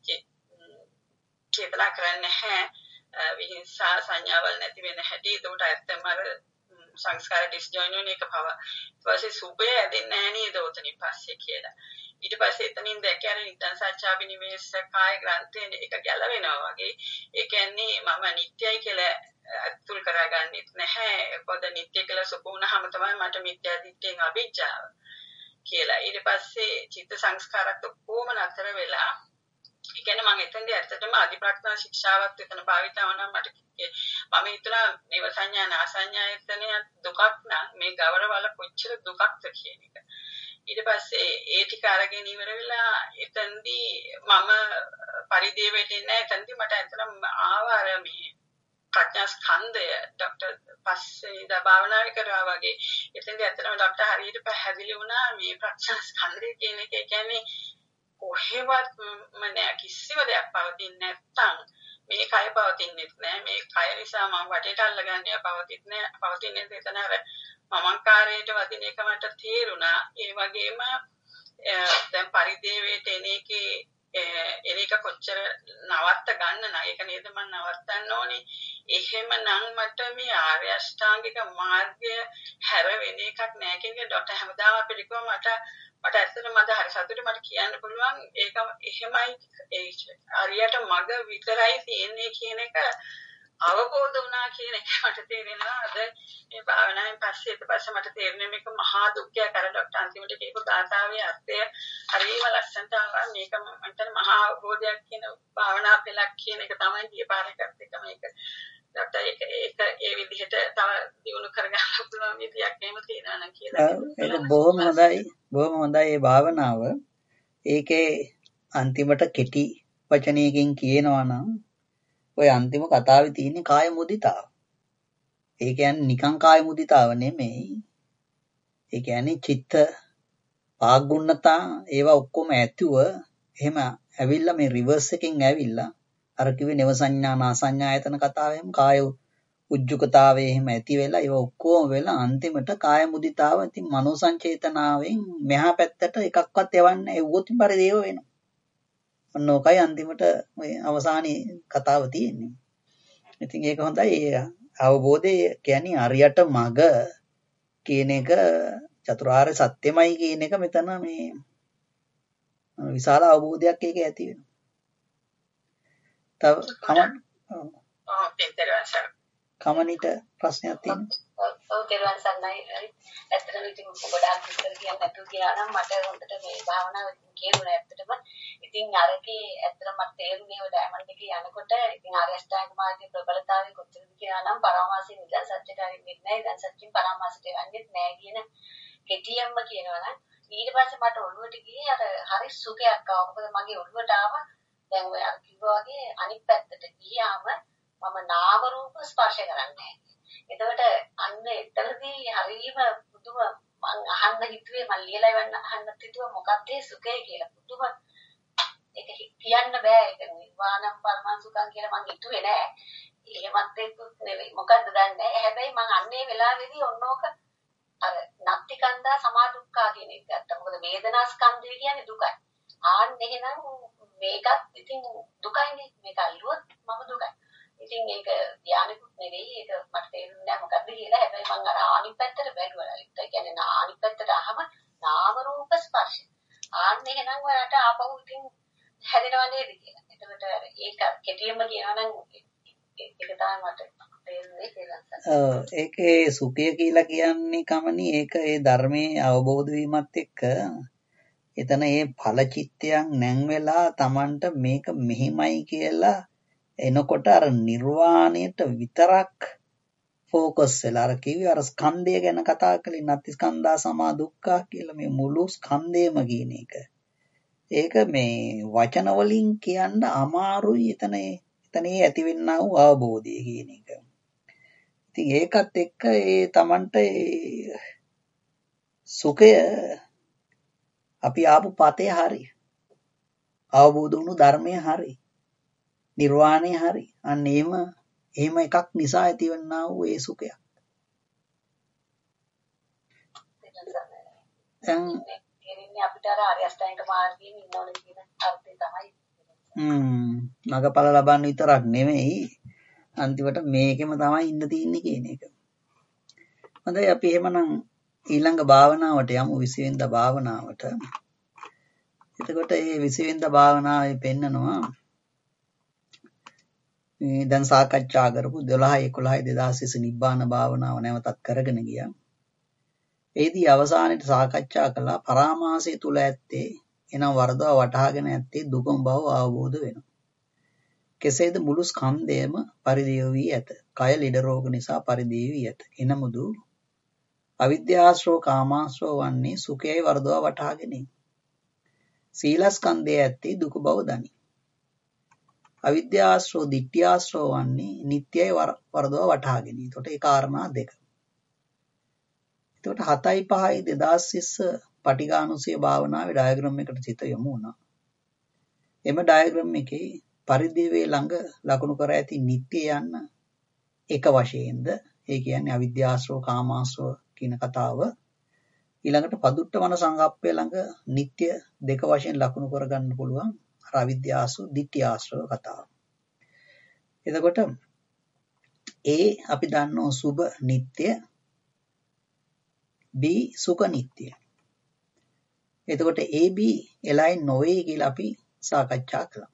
S3: චේතනා කරන්නේ නැහැ. විහිංසා සංඥාවල් නැති වෙන හැටි. ඒකට ඇත්තම අර සංස්කාර ඩිස්ජොයින් වෙන එක පව. ඊට පස්සේ සුභය ඇදෙන්නේ නැහැ නේද උතනින් පස්සේ කියලා. ඊට පස්සේ එතනින් දැක්කේ අර නිතං සත්‍යාවි නිවේශ කාය ග්‍රන්ථයෙන් එක ගැලවෙනවා වගේ. ඒ කියන්නේ මම නිට්ටයයි කියලා අතුල් කරගන්නෙත් නැහැ. පොද නිට්ටය කියලා සුඛ වුණාම තමයි මට මිත්‍යා දිට්ඨියෙන් අවිජ්ජාව කියලා. ඊට පස්සේ චිත්ත සංස්කාරات ඔක්කොම නතර වෙලා ඒ කියන්නේ මම එතෙන්දී ඇත්තටම අධිප්‍රඥා ශික්ෂාවත් එතන භාවිත වුණා මට මම හිතනවා නේව සංඥා නාසඤ්ඤා එතන දුකක් නම් මේ ගවරවල කොච්චර දුකක්ද කියන එක. ඊට පස්සේ ඒ ටික අරගෙන ඉවර වෙලා එතෙන්දී මම පරිදේවයට ඉන්නේ එතෙන්දී මට ඇත්තටම ආවාර මේ ප්‍රඥා ස්කන්ධය ડોක්ටර් පස්සේ දා භාවනා කරා වගේ. එතෙන්දී ඇත්තටම ડોක්ටර් හරියට පැහැදිලි වුණා මේ ප්‍රඥා ස්කන්ධය කියන එක. ඒ කියන්නේ කොහෙවත් මම කිසිම දෙයක් පවතින්නේ නැත්තම් මේ කය පවතින්නේ නැහැ. මේ කය නිසා මම වටේට අල්ලගන්නේ පවතින්නේ නැහැ. පවතින්නේ එතන අර මමංකාරයට වදින එක මට තේරුණා. ඒ වගේම දැන් පරිදේවයට එන එකේ එන එක කොච්චර නවත්ත ගන්න නම් ඒක නේද මම නවත්තන්න ඕනේ. එහෙමනම් මට මේ ආර්ය අෂ්ටාංගික මාර්ගය හැර වෙන එකක් නැහැ කියන ડોක්ටර් හැමදාම අපිට කිව්වා මට මට ඇත්තටම අද හරි සතුටුයි මට කියන්න පුළුවන් ඒක එහෙමයි ඒ හරියට මග විතරයි තියෙන්නේ කියන එක අවබෝධ වුණා කියන එක මට තේරෙනවා. අද මේ භාවනාවෙන් පස්සේ ඊට පස්සේ මට තේරෙන්නේ මේක මහා දුක්ඛයක් අර ડોක්ටර් අන්තිමට කියපු දාතාවේ අර්ථය හරිම ලස්සනට ආවා. මේක මට මහා අවබෝධයක් කියන භාවනා පෙළක් කියන එක තමයි ගියපාරකට එක මේක ડોක්ටර් ඒක ඒක ඒ විදිහට තව දියුණු කරගන්න පුළුවන් විදියක් එහෙම තියෙනවා නම් කියලා.
S1: ඒක බොහොම හොඳයි. බොහොම හොඳයි මේ භාවනාව. ඒකේ අන්තිමට කෙටි වචනයකින් කියනවා නම් ඔය අන්තිම කතාවේ තියෙන්නේ කාය මුදිතාව. ඒ කියන්නේ නිකං කාය මුදිතාව නෙමෙයි. ඒ කියන්නේ චිත්ත පාගුණතා ඒවා ඔක්කොම ඇතුව එහෙම ඇවිල්ලා මේ රිවර්ස් එකෙන් ඇවිල්ලා අර කිව්වේ නව සංඥා නාසඤ්ඤා ආයතන කතාවෙම කාය උජ්ජුකතාවේ එහෙම ඇති වෙලා ඒවා ඔක්කොම වෙලා අන්තිමට කාය මුදිතාව ඉතින් මනෝ සංචේතනාවෙන් මෙහා පැත්තට එකක්වත් යවන්නේ එව්වොත් පරිදේව වෙනවා. ඔන්න ඔකයි අන්තිමට මේ අවසානයේ කතාව තියෙන්නේ. ඉතින් ඒක හොඳයි. ඒ අවබෝධය කියන්නේ අරියට මග කියන එක චතුරාර්ය සත්‍යමයි කියන එක මෙතන මේ විශාල අවබෝධයක් ඒක ඇති වෙනවා. තව කමන්
S3: ඔව් පෙන්තරස
S1: කමනිට ප්‍රශ්නයක් තියෙනවා.
S4: ඔව් දෙවන් සන්නයි. ඇත්තටම ඉතින් ගොඩාක් විස්තර කියන්න නැතුව ගියා නම් මට හොඳට මේ භාවනාව කියුණා ඇත්තටම. ඉතින් අරකේ ඇත්තටම මට තේරුනේ ඔය ඩයමන්ඩ් එකේ යනකොට ඉතින් ආර්ය අෂ්ටාංග මාර්ගයේ ප්‍රබලතාවය කොච්චරද කියලා නම් පරමාවාසී නිදන් සත්‍යයට හරින්නේ නැහැ. දැන් සත්‍යින් පරමාවාසයට යන්නේ නැහැ කියන කෙටියෙන්ම කියනවා නම් ඊට පස්සේ මට ඔළුවට ගියේ අර හරි සුඛයක් ආවා. මොකද මගේ ඔළුවට ආවා දැන් ඔය අර කිව්වා වගේ අනිත් පැත්තට ගියාම මම නාම රූප ස්පර්ශ කරන්නේ නැහැ. එතකොට අන්න එතනදී හරියම පුදුම මං අහන්න හිතුවේ මං ලියලා ඉවන්න අහන්නත් හිතුවා මොකක්ද ඒ සුඛය කියලා. පුදුම ඒක කියන්න බෑ. ඒක නිර්වාණම් පරමං සුඛං කියලා මං හිතුවේ නෑ. එහෙමත් එක්කුත් නෙවෙයි. මොකද්ද දන්නේ නැහැ. හැබැයි මං අන්නේ වෙලාවේදී ඔන්නෝක අර නත්ති කන්දා සමා දුක්ඛා කියන එක ගත්තා. මොකද වේදනා ස්කන්ධය කියන්නේ දුකයි. ආන්න එහෙනම් මේකත් ඉතින් දුකයිනේ. මේක අල්ලුවොත් මම දුකයි. ඉතින් ඒක ධානයකුත් නෙවෙයි. ඒක මට තේරුන්නේ නැහැ මොකද්ද කියලා. හැබැයි මම අර අනිත් පැත්තට බැලුවා. ඒ කියන්නේ අනිත් පැත්තට අහම නාම රූප ස්පර්ශ. ආන්න එහෙනම් ඔයාලට ආපහු ඉතින් හැදෙනව නේද කියලා. එතකොට ඒක කෙටියෙන්ම කියනවා නම් ඒක තමයි මට තේරුනේ කියලා.
S1: ඔව් ඒකේ සුඛය කියලා කියන්නේ කමනි ඒක ඒ ධර්මයේ අවබෝධ වීමත් එක්ක එතන ඒ ඵල චිත්තයන් නැන් වෙලා Tamanට මේක මෙහිමයි කියලා එනකොට අර නිර්වාණයට විතරක් ફોකස් වෙලා අර කිව්වේ අර ස්කන්ධය ගැන කතා කළේ නැති ස්කන්ධා සමා දුක්ඛා කියලා මේ මුළු ස්කන්ධයම කියන එක. ඒක මේ වචන වලින් කියන්න අමාරුයි එතන එතන ඇතිවෙනා වූ අවබෝධය කියන එක. ඉතින් ඒකත් එක්ක ඒ Tamanට ඒ සුඛය අපි ආපු පතේ හරි අවබෝධ වුණු ධර්මයේ හරි නිර්වාණය හරි අන්න එහෙම එහෙම එකක් නිසා ඇතිවෙනා වූ ඒ සුඛය. දැන්
S4: කියන්නේ අපිට අර ආර්ය අෂ්ටාංගික මාර්ගයේ ඉන්න ඕනේ කියන අර්ථය තමයි.
S1: හ්ම් මගපල ලබන්න විතරක් නෙමෙයි අන්තිමට මේකෙම තමයි ඉන්න තියෙන්නේ කියන එක. හොඳයි අපි එහෙමනම් ඊළඟ භාවනාවට යමු විසි වෙනිදා භාවනාවට. එතකොට මේ විසි වෙනිදා භාවනාවේ පෙන්නනවා මේ දැන් සාකච්ඡා කරපු දොළහ එකොළහ දෙදාස් විසි නිබ්බාන භාවනාව නැවතත් කරගෙන ගියා. ඒදී අවසානයේ සාකච්ඡා කළා පරාමාසය තුල ඇත්තේ එනම් වර්ධව වටහාගෙන ඇත්තේ දුකම බව අවබෝධ වෙනවා. කෙසේද මුළු ස්කන්ධයම පරිදේව වී ඇත. කය ලෙඩ රෝග නිසා පරිදේව වී ඇත. එනමුදු අවිද්‍යාශ්‍රෝ කාමාශ්‍රෝ වන්නේ සුඛයයි වර්ධව වටහාගෙන. සීලස්කන්ධය ඇත්තේ දුක බව දනි. අවිද්‍යාශ්‍රෝ දිට්ඨියාශ්‍රෝ වන්නේ නිට්ටයයි වර්ධව වටහාගෙන. එතකොට ඒ කාරණා දෙක. එතකොට හතයි පහයි දෙදාස් විස්ස පටිඝානුසය භාවනාවේ ඩයග්‍රෑම් එකට සිත යොමු වුණා. එම ඩයග්‍රෑම් එකේ පරිදේවේ ළඟ ලකුණු කර ඇති නිට්ටය යන්න එක වශයෙන්ද ඒ කියන්නේ අවිද්‍යාශ්‍රව කාමාශ්‍රව කියන කතාව ඊළඟට පදුට්ට වන සංගප්පය ළඟ නිට්ටය දෙක වශයෙන් ලකුණු කරගන්න පුළුවන් අර අවිද්‍යාසු දිට්ඨියාශ්‍රව කතාව. එතකොට ඒ අපි දන්නෝ සුභ නිට්ටය B සුඛ නිට්ටය. එතකොට A B එලයින් නොවේ කියලා අපි සාකච්ඡා කළා.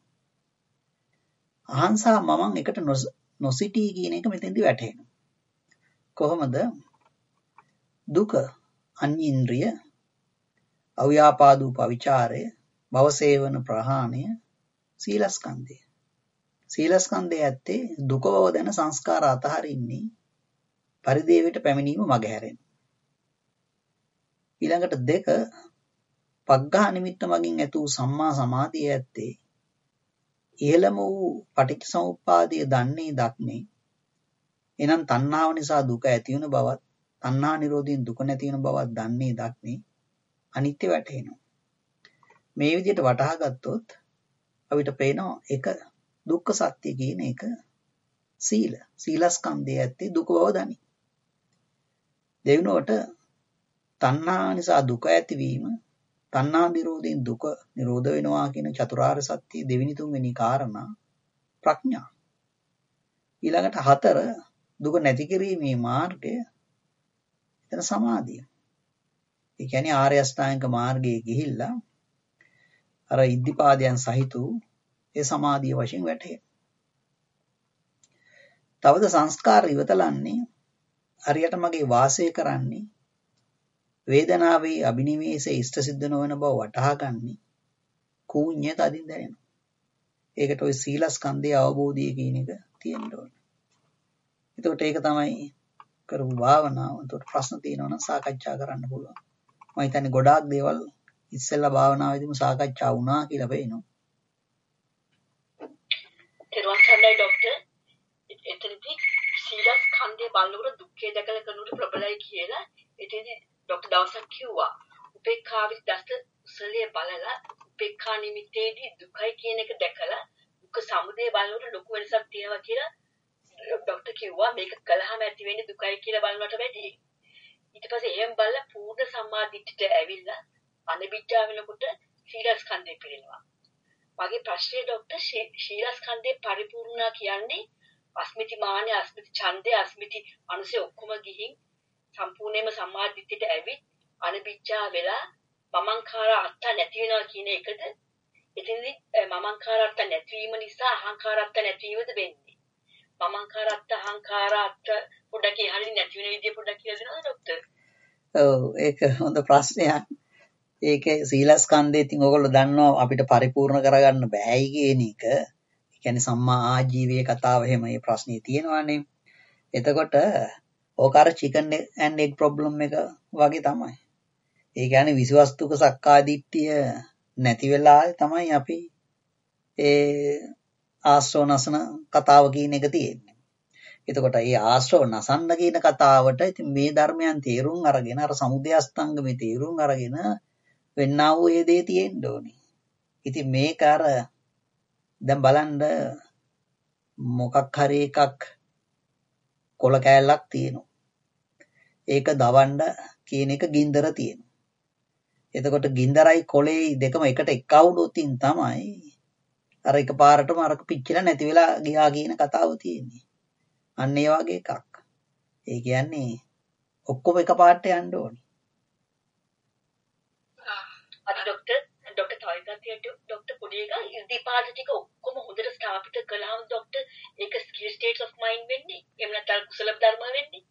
S1: අහංසා මමන් එකට නොසිටී කියන එක මෙතෙන්දි වැටහෙනවා. කොහොමද? දුක අඤ්ඤේන්ද්‍රිය අව්‍යාපාදූප විචාරය භවසේවන ප්‍රහාණය සීලස්කන්ධය. සීලස්කන්ධය ඇත්තේ දුක බව දැන සංස්කාර අතහරින්නේ පරිදේවයට පැමිණීම මගහැරෙන. ඊළඟට දෙක පග්ඝා නිමිත්ත මගින් ඇති වූ සම්මා සමාධිය ඇත්තේ ඉහළම වූ පටිච්චසමුප්පාදයේ දන්නේ දක්නේ. එනම් තණ්හාව නිසා දුක ඇති වෙන බවත් තණ්හා නිරෝධයෙන් දුක නැති වෙන බවත් දන්නේ දක්නේ අනිත්‍ය වැටහෙනවා. මේ විදිහට වටහා ගත්තොත් අපිට පේනවා එක දුක්ඛ සත්‍ය කියන එක සීල. සීලස්කන්ධය ඇත්තේ දුක බව දනි. දෙවෙනුවට තණ්හා නිසා දුක ඇතිවීම තණ්හා නිරෝධයෙන් දුක නිරෝධ වෙනවා කියන චතුරාර්ය සත්‍ය දෙවෙනි තුන්වෙනි කාරණා ප්‍රඥා. ඊළඟට හතර දුක නැති කිරීමේ මාර්ගය එතන සමාධිය. ඒ කියන්නේ ආර්ය අෂ්ටාංගික මාර්ගයේ ගිහිල්ලා අර ඉද්ධිපාදයන් සහිත ඒ සමාධිය වශයෙන් වැටේ. තවද සංස්කාර ඉවතලන්නේ හරියට මගේ වාසය කරන්නේ වේදනාවේ අබිනිවේෂයේ ඉෂ්ට සිද්ධ නොවන බව වටහා ගන්නේ කූඤ්ඤය තදින් දැනෙනවා. ඒකට ওই සීලස්කන්ධයේ අවබෝධය කියන එක තියෙන්න ඕනේ. එතකොට ඒක තමයි කරපු භාවනාව. එතකොට ප්‍රශ්න තියෙනවා නම් සාකච්ඡා කරන්න පුළුවන්. මම හිතන්නේ ගොඩාක් දේවල් ඉස්සෙල්ලා භාවනාවේදීම සාකච්ඡා වුණා කියලා පේනවා.
S2: ඊළඟට ડોක්ටර් එතනදී සීලස්කන්ධය බලනකොට දුක්ඛය දැකලා කරනකොට ප්‍රබලයි කියලා එතනදී ડોක්ටර් දවසක් කිව්වා. උපේක්ඛාවිත දස්ත උසලිය බලලා උපේක්ඛා නිමිත්තේදී දුකයි කියන එක දැකලා දුක සමුදය බලනකොට ලොකු වෙනසක් තියෙනවා කියලා ડોක්ටර් කිව්වා. මේක කළාම ඇති වෙන්නේ දුකයි කියලා බලනකොට වැඩි. ඊට පස්සේ එහෙම බලලා පූර්ණ සම්මාදිට්ඨියට ඇවිල්ලා අනිබිච්චා වෙනකොට සීලස්කන්ධය පිළිනවා. මගේ ප්‍රශ්නේ ડોක්ටර් සීලස්කන්ධේ පරිපූර්ණා කියන්නේ අස්මිති මානෙ අස්මිති ඡන්දේ අස්මිති අනුසය ඔක්කොම ගිහින් සම්පූර්ණයෙන්ම සම්මාදිට්ඨියට ඇවිත් අනිබිච්චා වෙලා මමංකාර අත්ත නැති වෙනවා කියන එකද? එතනදී මමංකාර අත්ත නැතිවීම නිසා අහංකාර අත්ත නැතිවීමද වෙන්නේ. මමංකාර අත්ත අහංකාර අත්ත පොඩ්ඩක් එහාටින් නැති වෙන විදිය පොඩ්ඩක් කියලා දෙනවද ડોක්ටර්?
S1: ඔව් ඒක හොඳ ප්‍රශ්නයක්. ඒකේ සීලස්කන්ධේ ඉතින් ඔයගොල්ලෝ දන්නවා අපිට පරිපූර්ණ කරගන්න බෑයි කියන එක. ඒ කියන්නේ සම්මා ආජීවයේ කතාව එහෙම මේ ප්‍රශ්නේ තියෙනවානේ. එතකොට ඕක අර chicken and egg problem එක වගේ තමයි. ඒ කියන්නේ විසවස්තුක සක්කාදිට්ඨිය නැති වෙලා තමයි අපි ඒ ආශ්‍රව නසන කතාව කියන එක තියෙන්නේ. එතකොට මේ ආශ්‍රව නසන්න කියන කතාවට ඉතින් මේ ධර්මයන් තේරුම් අරගෙන අර සමුදය අස්තංගමේ තේරුම් අරගෙන වෙන්නා වූ ඒ දේ තියෙන්න ඕනේ. ඉතින් මේක අර දැන් බලන්න මොකක් හරි එකක් කොළ කෑල්ලක් තියෙනවා. ඒක දවන්න කියන එක ගින්දර තියෙනවා. එතකොට ගින්දරයි කොළේ දෙකම එකට එක්කවුනොත් තමයි අර එකපාරටම අරක පිච්චිලා නැති වෙලා ගියා කියන කතාව තියෙන්නේ. අන්න ඒ වගේ එකක්. ඒ කියන්නේ ඔක්කොම එකපාරට යන්න ඕනේ.
S2: අර ડોක්ටර් ડોක්ටර් තවයිගතියට ડોක්ටර් පොඩි එක ඉර්ධිපාද ටික ඔක්කොම හොඳට ස්ථාපිත කළාම ડોක්ටර් ඒක ස්කිල් ස්ටේට්ස් ඔෆ් මයින්ඩ් වෙන්නේ. එහෙම නැත්නම් කුසල ධර්ම වෙන්නේ.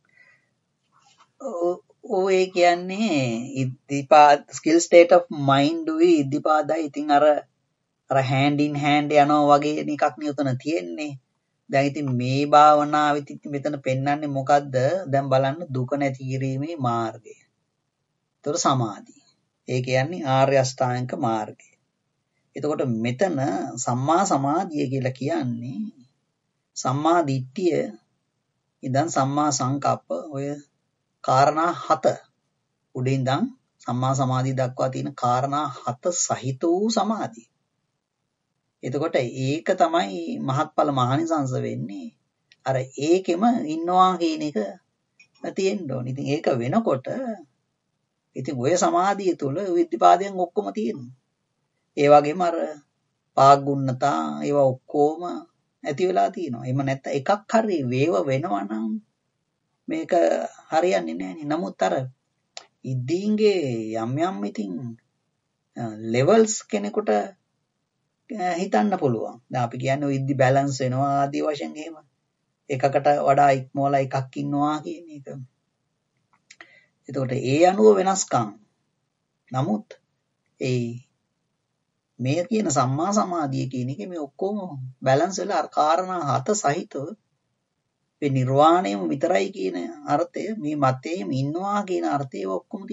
S1: ඔය කියන්නේ ඉද්ධිපාද ස්කිල් ස්ටේට් ඔෆ් මයින්ඩ් උයි ඉද්ධිපාදයි ඉතින් අර අර hand in hand යනවා වගේ එකක් නේ උතන තියෙන්නේ. දැන් ඉතින් මේ භාවනාවෙත් මෙතන පෙන්වන්නේ මොකද්ද? දැන් බලන්න දුක නැති කිරීමේ මාර්ගය. ඒතර සමාධිය. ඒ කියන්නේ ආර්ය අෂ්ටාංගික මාර්ගය. එතකොට මෙතන සම්මා සමාධිය කියලා කියන්නේ සම්මා දිට්ඨිය ඉඳන් සම්මා සංකප්ප ඔය කාරණා හත උඩින් ඉඳන් සම්මා සමාධිය දක්වා තියෙන කාරණා හත සහිත වූ සමාධිය. එතකොට ඒක තමයි මහත්ඵල මහානිසංස වෙන්නේ. අර ඒකෙම ඉන්නවා කියන එක තියෙන්න ඕනේ. ඉතින් ඒක වෙනකොට ඉතින් ඔය සමාධිය තුල විද්ධිපාදයන් ඔක්කොම තියෙනවා. ඒ වගේම අර පාගුණතා ඒවා ඔක්කොම ඇති වෙලා තියෙනවා. එහෙම නැත්නම් එකක් හරි වේව වෙනවා නම් මේක හරියන්නේ නැහැ. නමුත් අර ඉදීන්ගේ යම් යම් ඉතින් ලෙවල්ස් කෙනෙකුට හිතන්න පුළුවන්. දැන් අපි කියන්නේ ඉද්දි බැලන්ස් වෙනවා ආදී වශයෙන් එහෙම. එකකට වඩා ඉක්මවලා එකක් ඉන්නවා කියන එක. එතකොට ඒ අනුව වෙනස්කම්. නමුත් ඒ මේ කියන සම්මා සමාධිය කියන එක මේ ඔක්කොම බැලන්ස් වෙලා අර කාරණා හත සහිතව මේ නිර්වාණයම විතරයි කියන අර්ථය මේ මතේම ඉන්නවා කියන අර්ථය ඔක්කොම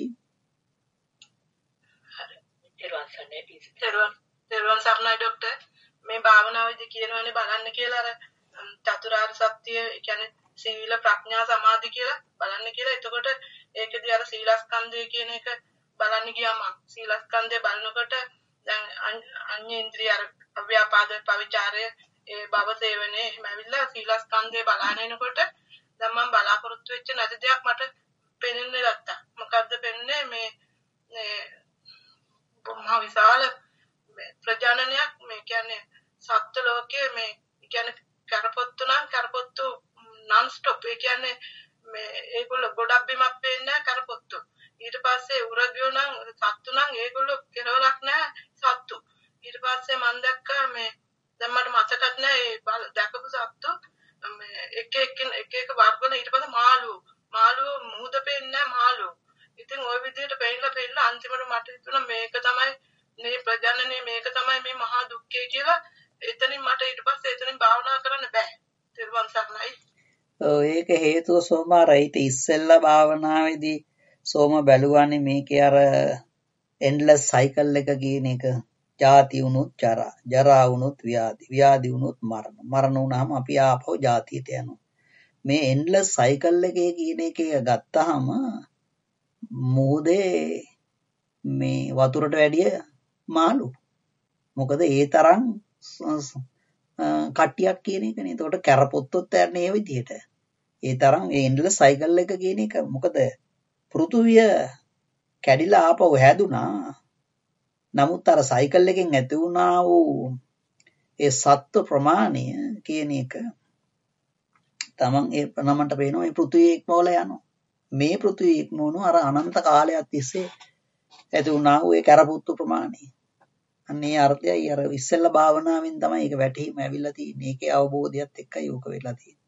S3: තියෙනවා. දරුවන් සර්ණයි ડોක්ටර් මේ භාවනාවේදී කියනවානේ බලන්න කියලා අර චතුරාර්ය සත්‍ය කියන්නේ සීල ප්‍රඥා සමාධි කියලා බලන්න කියලා. එතකොට ඒකදී අර සීලස්කන්ධය කියන එක බලන්න ගියාම සීලස්කන්ධය බලනකොට දැන් අඤ්ඤේන්ද්‍රිය අර අව්‍යාපාද පවිචාරය ඒ භව සේවනේ එහෙම ඇවිල්ලා සීලස්කන්ධය බලන එනකොට දැන් මම බලාපොරොත්තු වෙච්ච නැති දෙයක් මට පෙනෙන්න ගත්තා. මොකද්ද පෙන්නේ මේ මේ මහා විශාල ප්‍රජානනයක් මේ කියන්නේ සත්ත්ව ලෝකයේ මේ කියන්නේ කරපොත්තු නම් කරපොත්තු non stop ඒ කියන්නේ මේ ඒගොල්ලෝ ගොඩක් බිමක් පේන්නේ කරපොත්තු. ඊට පස්සේ උරගියෝ නම් සත්තු නම් ඒගොල්ලෝ කෙරවලක් නැහැ සත්තු. ඊට පස්සේ මම දැක්කා මේ දැන් මට මතකත් නැහැ ඒ දැකපු සත්තු මේ එක එක එක එක වර්ගන ඊට පස්සේ මාළු මාළු මුහුද පේන්නේ නැහැ මාළු. ඉතින් ওই විදිහට පෙන්නලා පෙන්නලා අන්තිමට මට හිතුණා මේක තමයි මේ ප්‍රජනනේ මේක තමයි මේ මහා දුක්ඛය කියලා. එතනින් මට ඊට පස්සේ එතනින් භාවනා කරන්න බෑ. තිරුවන් සරණයි.
S1: ඔව් ඒක හේතුව සෝමාරයිට ඉස්සෙල්ලා භාවනාවේදී සෝම බැලුවානේ මේකේ අර endless cycle එක කියන එක. ජාති වුණොත් ජරා, ජරා වුණොත් ව්‍යාධි, ව්‍යාධි වුණොත් මරණ. මරණ වුණාම අපි ආපහු ජාතියට යනවා. මේ endless cycle එකේ කියන එකේ ගත්තාම මොහොතේ මේ වතුරට වැඩිය මාළු. මොකද ඒ තරම් කට්ටියක් කියන එකනේ. ඒකට කැරපොත්තොත් යන්නේ ඒ විදිහට. ඒ තරම් ඒ endless cycle එක කියන එක මොකද පෘථුවිය කැඩිලා ආපහු හැදුනා. නමුත් අර සයිකල් එකෙන් ඇති වුණා වූ ඒ සත්ව ප්‍රමාණය කියන එක තමන් ඒ නමට පේනවා මේ පෘථුවිය ඉක්මවලා යනවා. මේ පෘථුවිය ඉක්මවනවා අර අනන්ත කාලයක් තිස්සේ ඇති වුණා වූ ඒ කරපුත්තු ප්‍රමාණය. අන්න ඒ අර්ථයයි අර ඉස්සෙල්ලා භාවනාවෙන් තමයි ඒක වැටීම ඇවිල්ලා තියෙන්නේ. ඒකේ අවබෝධයත් එක්කයි ඕක වෙලා තියෙන්නේ.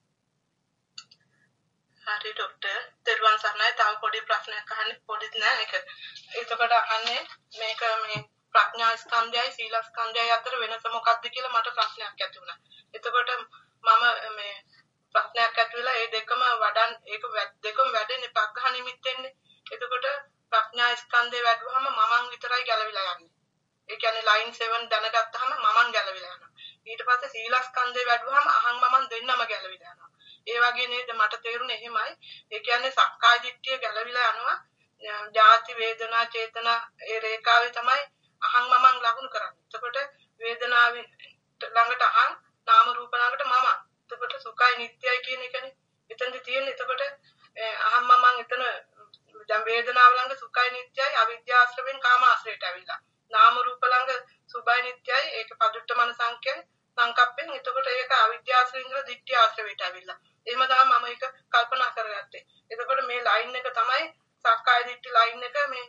S3: හරි ડોක්ටර්. දරුවන් සර්ණයි තව පොඩි ප්‍රශ්නයක් අහන්න පොඩිත් නෑ ඒක. එතකොට අහන්නේ මේක මේ ප්‍රඥා ස්කන්ධයයි සීල ස්කන්ධයයි අතර වෙනස මොකක්ද කියලා මට ප්‍රශ්නයක් ඇති වුණා. එතකොට මම මේ ප්‍රශ්නයක් ඇති වෙලා ඒ දෙකම වඩන් ඒක දෙකම වැඩෙන්නේ පග්ඝහ නිමිත්තෙන්නේ. එතකොට ප්‍රඥා ස්කන්ධය වැඩුවම මමන් විතරයි ගැලවිලා යන්නේ. ඒ කියන්නේ ලයින් සෙවන් දැනගත්තාම මමන් ගැලවිලා යනවා. ඊට පස්සේ සීල ස්කන්ධය වැඩුවම අහං මමන් දෙන්නම ගැලවිලා යනවා. ඒ වගේ නේද මට තේරුනේ එහෙමයි. ඒ කියන්නේ සක්කාය දිට්ඨිය ගැලවිලා යනවා. ජාති වේදනා චේතනා ඒ රේඛාවේ තමයි අහං මමං ලකුණු කරන්නේ. එතකොට වේදනාවෙන් ළඟට අහං නාම රූප ළඟට මම. එතකොට සුඛයි නිට්ටයයි කියන එකනේ. එතනදි තියෙන්නේ එතකොට අහං මමං එතන දැන් වේදනාව ළඟ සුඛයි නිට්ටයයි අවිද්‍යාශ්‍රවෙන් කාමාශ්‍රයට ඇවිල්ලා. නාම රූප ළඟ සුභයි නිට්ටයයි ඒක පදුට්ට මන සංකේය සංකප්පෙන් එතකොට ඒක අවිද්‍යාශ්‍රවෙන් ඉඳලා දිට්ඨි ආශ්‍රවයට ඇවිල්ලා. එහෙම තමයි මම ඒක කල්පනා කරගත්තේ. එතකොට මේ ලයින් එක තමයි සක්කාය දිට්ඨි ලයින් එක මේ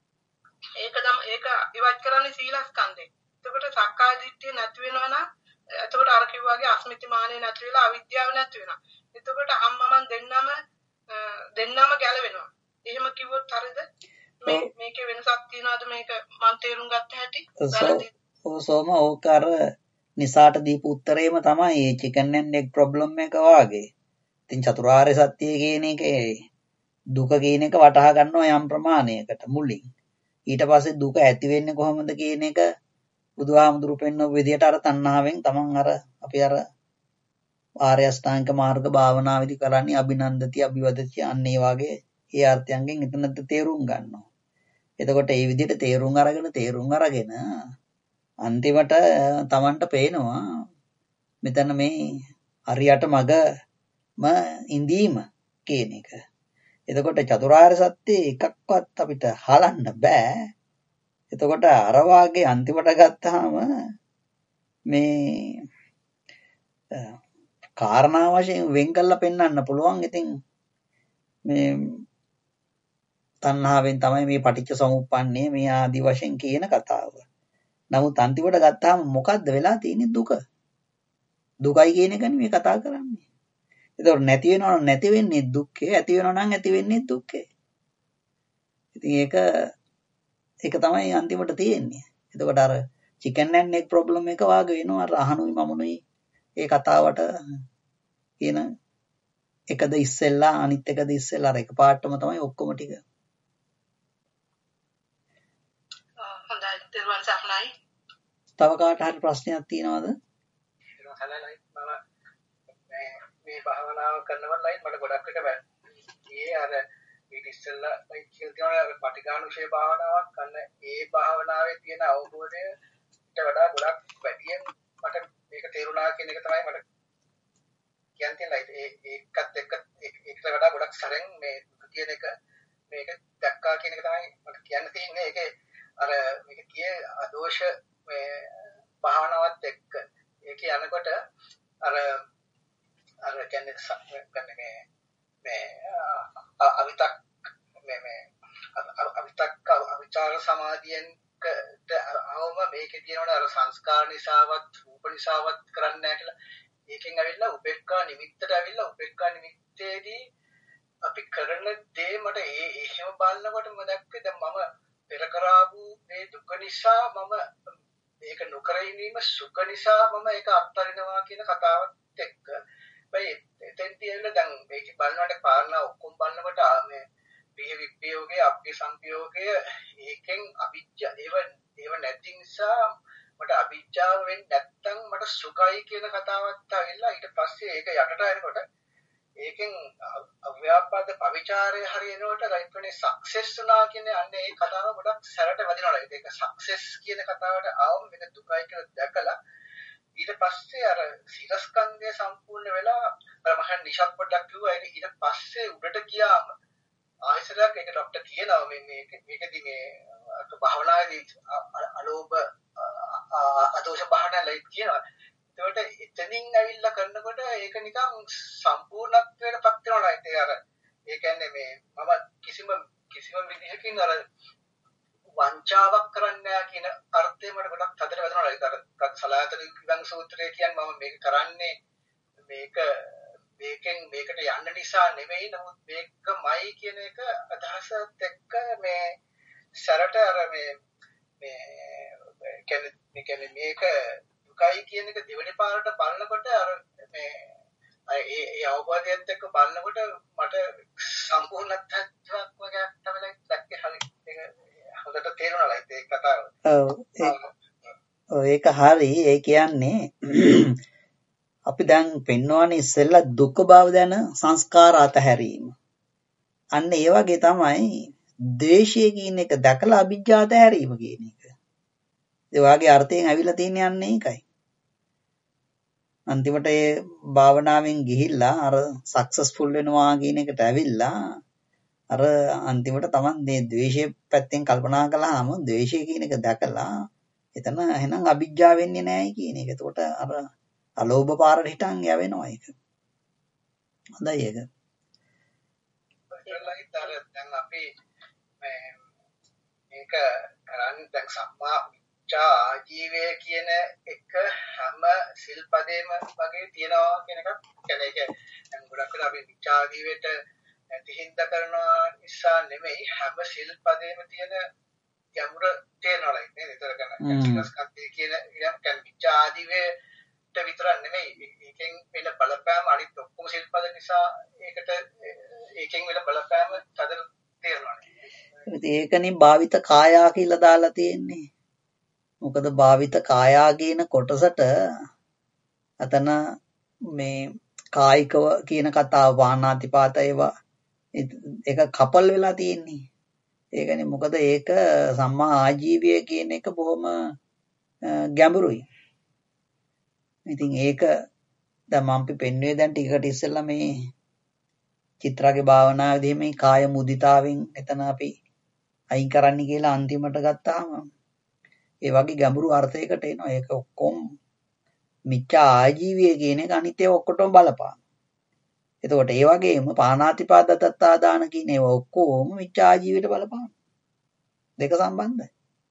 S3: ඒක තමයි ඒක ඉවත් කරන්නේ සීලස්කන්ධේ. එතකොට සක්කාය දිට්ඨිය නැති වෙනවා නම් එතකොට අර කිව්වාගේ අස්මිති මානෙ නැති වෙලා අවිද්‍යාව නැති වෙනවා. එතකොට අම්මමන් දෙන්නම දෙන්නම ගැලවෙනවා. එහෙම කිව්වොත් හරියද? මේ මේකේ වෙනසක් තියනවාද මේක මම තේරුම් ගත්ත හැටි?
S1: ඔව් සෝම ඕක අර නිසාට දීපු උත්තරේම තමයි මේ චිකන් ඇන්ඩ් එග් ප්‍රොබ්ලම් එක වාගේ. ඉතින් චතුරාර්ය සත්‍ය කියන එකේ දුක කියන එක වටහා ගන්නවා යම් ප්‍රමාණයකට මුලින්. ඊට පස්සේ දුක ඇති වෙන්නේ කොහොමද කියන එක බුදුහාමුදුරු පෙන්වපු විදිහට අර තණ්හාවෙන් තමන් අර අපි අර ආර්ය අෂ්ටාංග මාර්ග භාවනාවේදී කරන්නේ අභිනන්දති අභිවදති අන්න ඒ වගේ ඒ අර්ථයන්ගෙන් එතනත් තේරුම් ගන්නවා. එතකොට මේ විදිහට තේරුම් අරගෙන තේරුම් අරගෙන අන්තිමට තමන්ට පේනවා මෙතන මේ හරියට මගම ඉඳීම කියන එක. එතකොට චතුරාර්ය සත්‍ය එකක්වත් අපිට හලන්න බෑ. එතකොට අර වාගේ අන්තිමට ගත්තාම මේ කාරණා වශයෙන් වෙන් කරලා පෙන්වන්න පුළුවන්. ඉතින් මේ තණ්හාවෙන් තමයි මේ පටිච්ච සමුප්පන්නේ මේ ආදි වශයෙන් කියන කතාව. නමුත් අන්තිමට ගත්තාම මොකද්ද වෙලා තියෙන්නේ? දුක. දුකයි කියන එකනේ මේ කතා කරන්නේ. ඒතකොට නැති වෙනවා නම් නැති වෙන්නේ දුක්ඛේ, ඇති වෙනවා නම් ඇති වෙන්නේ දුක්ඛේ. ඉතින් ඒක ඒක තමයි අන්තිමට තියෙන්නේ. එතකොට අර චිකන් ඇන්ඩ් එග් ප්‍රොබ්ලම් එක වාගේ වෙනවා. අර අහනුයි මමුනුයි ඒ කතාවට කියන එකද ඉස්සෙල්ලා අනිත් එකද ඉස්සෙල්ලා අර එකපාරටම තමයි ඔක්කොම ටික.
S3: හොඳයි දරුවන් සර්ණයි.
S1: තව කාට හරි ප්‍රශ්නයක් තියෙනවද?
S5: මේ භාවනාව කරනවත් ලයින් මට ගොඩක් එක බෑ. ඒ අර ඊට ඉස්සෙල්ලා ලයින් කියලා අර පටිඝානුෂේ භාවනාවක් කරන ඒ භාවනාවේ තියෙන අවබෝධයට වඩා ගොඩක් වැඩියෙන් මට මේක තේරුණා කියන එක තමයි මට කියන්න තියෙන ලයින්. ඒ ඒකත් එක්ක ඒකට වඩා ගොඩක් සරෙන් මේ කියන එක මේක දැක්කා කියන එක තමයි මට කියන්න තියෙන්නේ. ඒකේ අර මේක කියේ අදෝෂ මේ භාවනාවත් එක්ක ඒක යනකොට අර අර කියන්නේ කියන්නේ මේ මේ අවිතක් මේ මේ අවිතක් අවිචාර සමාධියෙන්කට අවම මේකේ තියෙනවනේ අර සංස්කාර නිසාවත් රූප නිසාවත් කරන්නේ නැහැ කියලා. ඒකෙන් ඇවිල්ලා උපේක්ඛා නිමිත්තට ඇවිල්ලා උපේක්ඛා නිමිත්තේදී අපි කරන දේ මට ඒ එහෙම බලනකොට මම දැක්කේ දැන් මම පෙර කරාපු මේ දුක නිසා මම මේක නොකර ඉඳීම සුඛ නිසා මම ඒක අත්හරිනවා කියන කතාවත් එක්ක බයි එතෙන්දී එන්න දැන් මේක බලනකොට කාරණා ඔක්කොම බලනකොට මේ පිය විප්පයෝගේ අප්පේ සංපයෝගය ඒකෙන් අවිජ්ජ ඒව ඒව නැති නිසා මට අවිජ්ජාව වෙන්නේ නැත්තම් මට සුඛයි කියන කතාවත් ආවිල්ලා ඊට පස්සේ ඒක යටට එනකොට ඒකෙන් අව්‍යාපාද පවිචාරය හරියනකොට රයිට්නේ සක්සස් වුණා කියන්නේ අන්න ඒ කතාව ගොඩක් සැරට වදිනවා. ඒක සක්සස් කියන කතාවට ආවම මේක දුකයි කියලා දැකලා ඊට පස්සේ අර සීලස්කන්ධය සම්පූර්ණ වෙලා අර මහන් නිෂප් පොඩ්ඩක් කිව්වා ඒක ඊට පස්සේ උඩට ගියාම ආයසර විස්තරයක් ඒක ડોක්ටර් කියනවා මේ මේක මේකදී මේ භාවනාවේදී අලෝභ අදෝෂ භාවනාවයි කියනවා. ඒකට එතනින් ඇවිල්ලා කරනකොට ඒක නිකන් සම්පූර්ණත්වයට පත් වෙනවා නේද? ඒ අර ඒ කියන්නේ මේ මම කිසිම කිසිම විදිහකින් අර වංචාවක් කරන්නේ නැහැ කියන අර්ථය මට ගොඩක් හදට වැදෙනවා. ඒක අර සලායතන විභංග සූත්‍රය කියන්නේ මම මේක කරන්නේ මේක මේකෙන් මේකට යන්න නිසා නෙමෙයි, නමුත් මේකමයි කියන එක අදහසත් එක්ක මේ සරට අර මේ මේ කියන්නේ මේක දුකයි කියන එක දෙවෙනි පාරට බලනකොට අර මේ ඒ ඒ අවබෝධයත් එක්ක බලනකොට මට සම්පූර්ණත්වයක් වගේ තමයි දැක්කේ. හරි ඒක හොඳට තේරුණා ඒ කතාව.
S1: ඔව් ඒක හරි. ඒ කියන්නේ අපි දැන් පෙන්වන්නේ ඉස්සෙල්ලා දුක බව දැන සංස්කාර අතහැරීම. අන්න ඒ වගේ තමයි ද්වේෂය කියන එක දැකලා අවිජ්ජා අතහැරීම කියන එක. ඒ වාගේ අර්ථයෙන් ඇවිල්ලා තියෙන්නේ යන්නේ ඒකයි. අන්තිමට ඒ භාවනාවෙන් ගිහිල්ලා අර සක්සස්ෆුල් වෙනවා කියන එකට ඇවිල්ලා අර අන්තිමට තමන් මේ ද්වේෂය පැත්තෙන් කල්පනා කළාම ද්වේෂය කියන එක දැකලා එතන එහෙනම් අවිජ්ජා වෙන්නේ නැහැ කියන එක. එතකොට අර අලෝභ පාරට හිටන් යවෙනවා ඒක. හොඳයි ඒක.
S5: දැන් අපි මේක කරන්නේ දැන් සම්මා මිච්ඡා ආජීවය කියන එක හැම සිල්පදේම වගේ තියනවා කියන එකක්. කියන්නේ ඒක දැන් ගොඩක් වෙලා අපි මිච්ඡා ආජීවයට ඇතිහිඳ කරනවා නිසා නෙමෙයි හැම සිල්පදේම තියෙන ගැඹුර තේරෙනවා නේද? ඒතර කරන ස්කන්ධය කියන ඉතින් කියන්නේ මිච්ඡා ආජීවයට විතරක් නෙමෙයි ඒකෙන් වෙන බලපෑම අනිත් ඔක්කොම සිල්පද නිසා ඒකට ඒකෙන් වෙන බලපෑම තද තේරෙනවා.
S1: ඒකනේ භාවිත කායා කියලා දාලා තියෙන්නේ. මොකද භාවිත කායා කියන කොටසට අතන මේ කායිකව කියන කතාව වානාතිපාත ඒවා ඒක කපල් වෙලා තියෙන්නේ. ඒකනේ මොකද ඒක සම්මා ආජීවය කියන එක බොහොම ගැඹුරුයි. ඉතින් ඒක දැන් මම පෙන්වුවේ දැන් ටිකකට ඉස්සෙල්ලා මේ චිත්‍රාගේ භාවනාවේදී මේ කාය මුදිතාවෙන් එතන අපි අයින් කරන්න කියලා අන්තිමට ගත්තාම ඒ වගේ ගැඹුරු අර්ථයකට එනවා. ඒක ඔක්කොම මිච්ඡා ආජීවය කියන එක අනිත් ඒවා ඔක්කොටම බලපාන. එතකොට ඒ වගේම පාණාතිපාත දත්තාදාන කියන ඒවා ඔක්කොම මිච්ඡා ආජීවයට බලපාන. දෙක සම්බන්ධයි.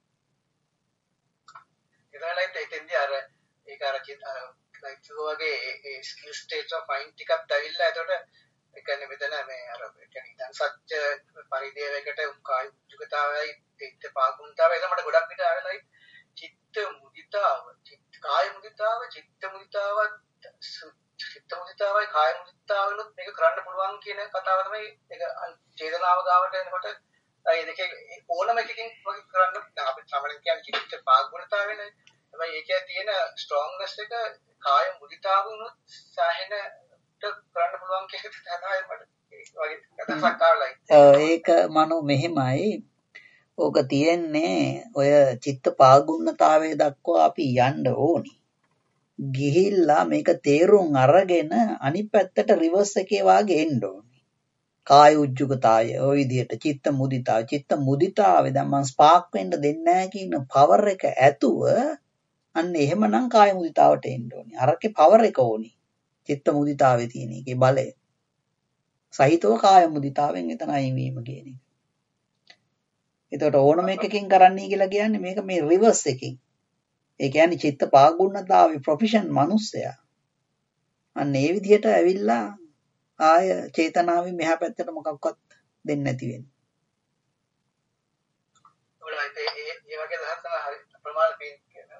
S5: ඒකලයිත් එතෙන්දී අර ඒක අර ලයික් වගේ ඒ ස්කිල් ස්ටේජ් ඔෆ් මයින්ඩ් ටිකක් දැවිලා එතකොට ඒ කියන්නේ මෙතන මේ අර ඒ කියන්නේ ඉතින් සත්‍ය පරිදේවයකට කාය උද්‍යුගතාවයි චිත්ත පාගුණතාවයි ඒක මට ගොඩක් විට ආවෙලයි චිත්ත මුදිතාව චිත්ත කාය මුදිතාව චිත්ත මුදිතාව චිත්ත මුදිතාවයි කාය මුදිතාවලුත් මේක කරන්න පුළුවන් කියන කතාව තමයි ඒක චේතනාව ගාවට එනකොට ඒ දෙකේ ඕනම එකකින් වගේ කරන්න දැන් අපි සාමාන්‍යයෙන් කියන්නේ චිත්ත පාගුණතාවනේ තමයි ඒකේ තියෙන ස්ට්‍රොංග්නස් එක කාය මුදිතාවුනොත් සාහෙන කරන්න පුළුවන් කියන එක තමයි මට වගේ කතාවක් ආවලයි.
S1: ඒක මනෝ මෙහෙමයි. ඕක තියෙන්නේ ඔය චිත්ත පාගුණතාවයේ දක්වා අපි යන්න ඕනි. ගිහිල්ලා මේක තේරුම් අරගෙන අනිත් පැත්තට රිවර්ස් එකේ වාගේ එන්න ඕනි. කාය උජ්ජුගතාවය ওই විදිහට චිත්ත මුදිතාව චිත්ත මුදිතාවේ දැන් මම ස්පාර්ක් වෙන්න දෙන්නේ නැහැ කියන පවර් එක ඇතුව අන්න එහෙමනම් කාය මුදිතාවට එන්න ඕනි. අරකේ පවර් එක ඕනි. චිත්ත මුදිතාවේ තියෙන එකේ බලය. සහිතව කාය මුදිතාවෙන් එතන අයින් වීම කියන එක. එතකොට ඕනම එකකින් කරන්නයි කියලා කියන්නේ මේක මේ රිවර්ස් එකකින්. ඒ කියන්නේ චිත්ත පාගුණතාවේ ප්‍රොෆෙෂන් මිනිස්සයා. අන්න ඒ විදිහට ඇවිල්ලා ආය චේතනාවේ මෙහා පැත්තට මොකක්වත් දෙන්නේ නැති වෙන්නේ.
S5: ඔයාලා ඒ ඒ වගේ දහස් තමයි හරි ප්‍රමාණ පේන කියනවා.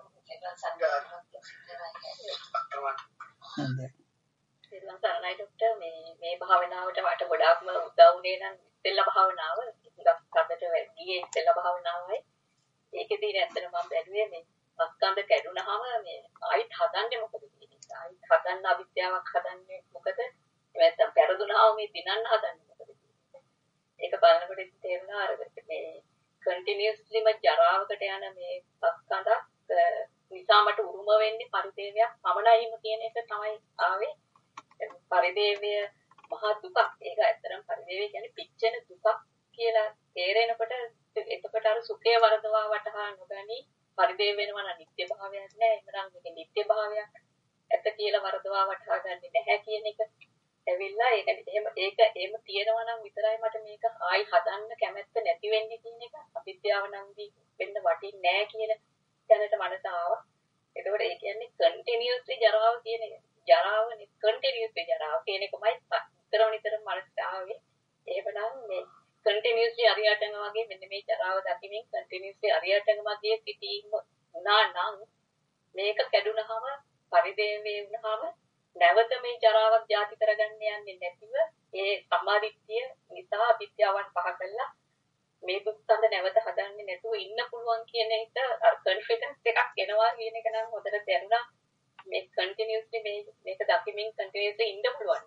S1: හොඳයි.
S2: ඉතින් සරණයි ડોක්ටර් මේ මේ භාවනාවට මට ගොඩාක්ම උදව් වුණේ නම් ඉස්සෙල්ලා භාවනාව ටිකක් අපිට වැඩි ඉස්සෙල්ලා භාවනාවයි ඒකෙදී ඇත්තටම මම බැලුවේ මේ අස්කන්ධ කැඩුනහම මේ ආයිත් හදන්නේ මොකද කියන්නේ ආයිත් හදන්න අවිද්‍යාවක් හදන්නේ මොකද නැත්නම් පෙරදුනහම මේ දිනන්න හදන්නේ මොකද ඒක බලනකොට තේරුණා අර මේ කන්ටිනියස්ලිම ජරාවකට යන මේ අස්කන්ධ නිසා මට උරුම වෙන්නේ පරිදේවයක් පමණයිම කියන එක තමයි ආවේ පරිදේවය මහා දුකක්. ඒක ඇත්තටම පරිදේවය කියන්නේ පිච්චෙන දුකක් කියලා තේරෙනකොට එතකොට අර සුඛය වරදවා වටහා නොගනි පරිදේ වෙනවා නම් නිත්‍ය භාවයක් නෑ එහෙනම් මේක නිත්‍ය භාවයක් ඇත කියලා වරදවා වටහා ගන්නේ නැහැ කියන එක ඇවිල්ලා ඒක එහෙම ඒක එහෙම තියෙනවා නම් විතරයි මට මේක ආයි හදන්න කැමැත්ත නැති වෙන්නේ කියන එක අවිද්‍යාව නම් දී වෙන්න වටින්නේ නැහැ කියන දැනට මනස ආවා. ඒකෝට ඒ කියන්නේ කන්ටිනියස්ලි ජරාව කියන එක. ජරාවනේ කන්ටිනියස්ලි ජරාව කියන එකමයි විතරම නිතරම මනසට ආවේ. එහෙමනම් මේ කන්ටිනියස්ලි අරියටම වගේ මෙන්න මේ ජරාව දකිමින් කන්ටිනියස්ලි අරියටම වගේ සිටීම උනා නම් මේක කැඩුනහම පරිදේවේ වුණාම නැවත මේ ජරාවක් ಜಾති කරගන්න යන්නේ නැතිව ඒ සම්මාදිට්ඨිය නිසා අවිද්‍යාවන් පහ කළා මේ දුක්ඛඳ නැවත හදන්නේ නැතුව ඉන්න පුළුවන් කියන එක අර කොන්ෆිඩන්ස් එකක් එනවා කියන එක නම් හොඳට දැනුණා මේ කන්ටිනියස්ලි මේ මේක දකිමින් කන්ටිනියස්ලි ඉන්න පුළුවන්.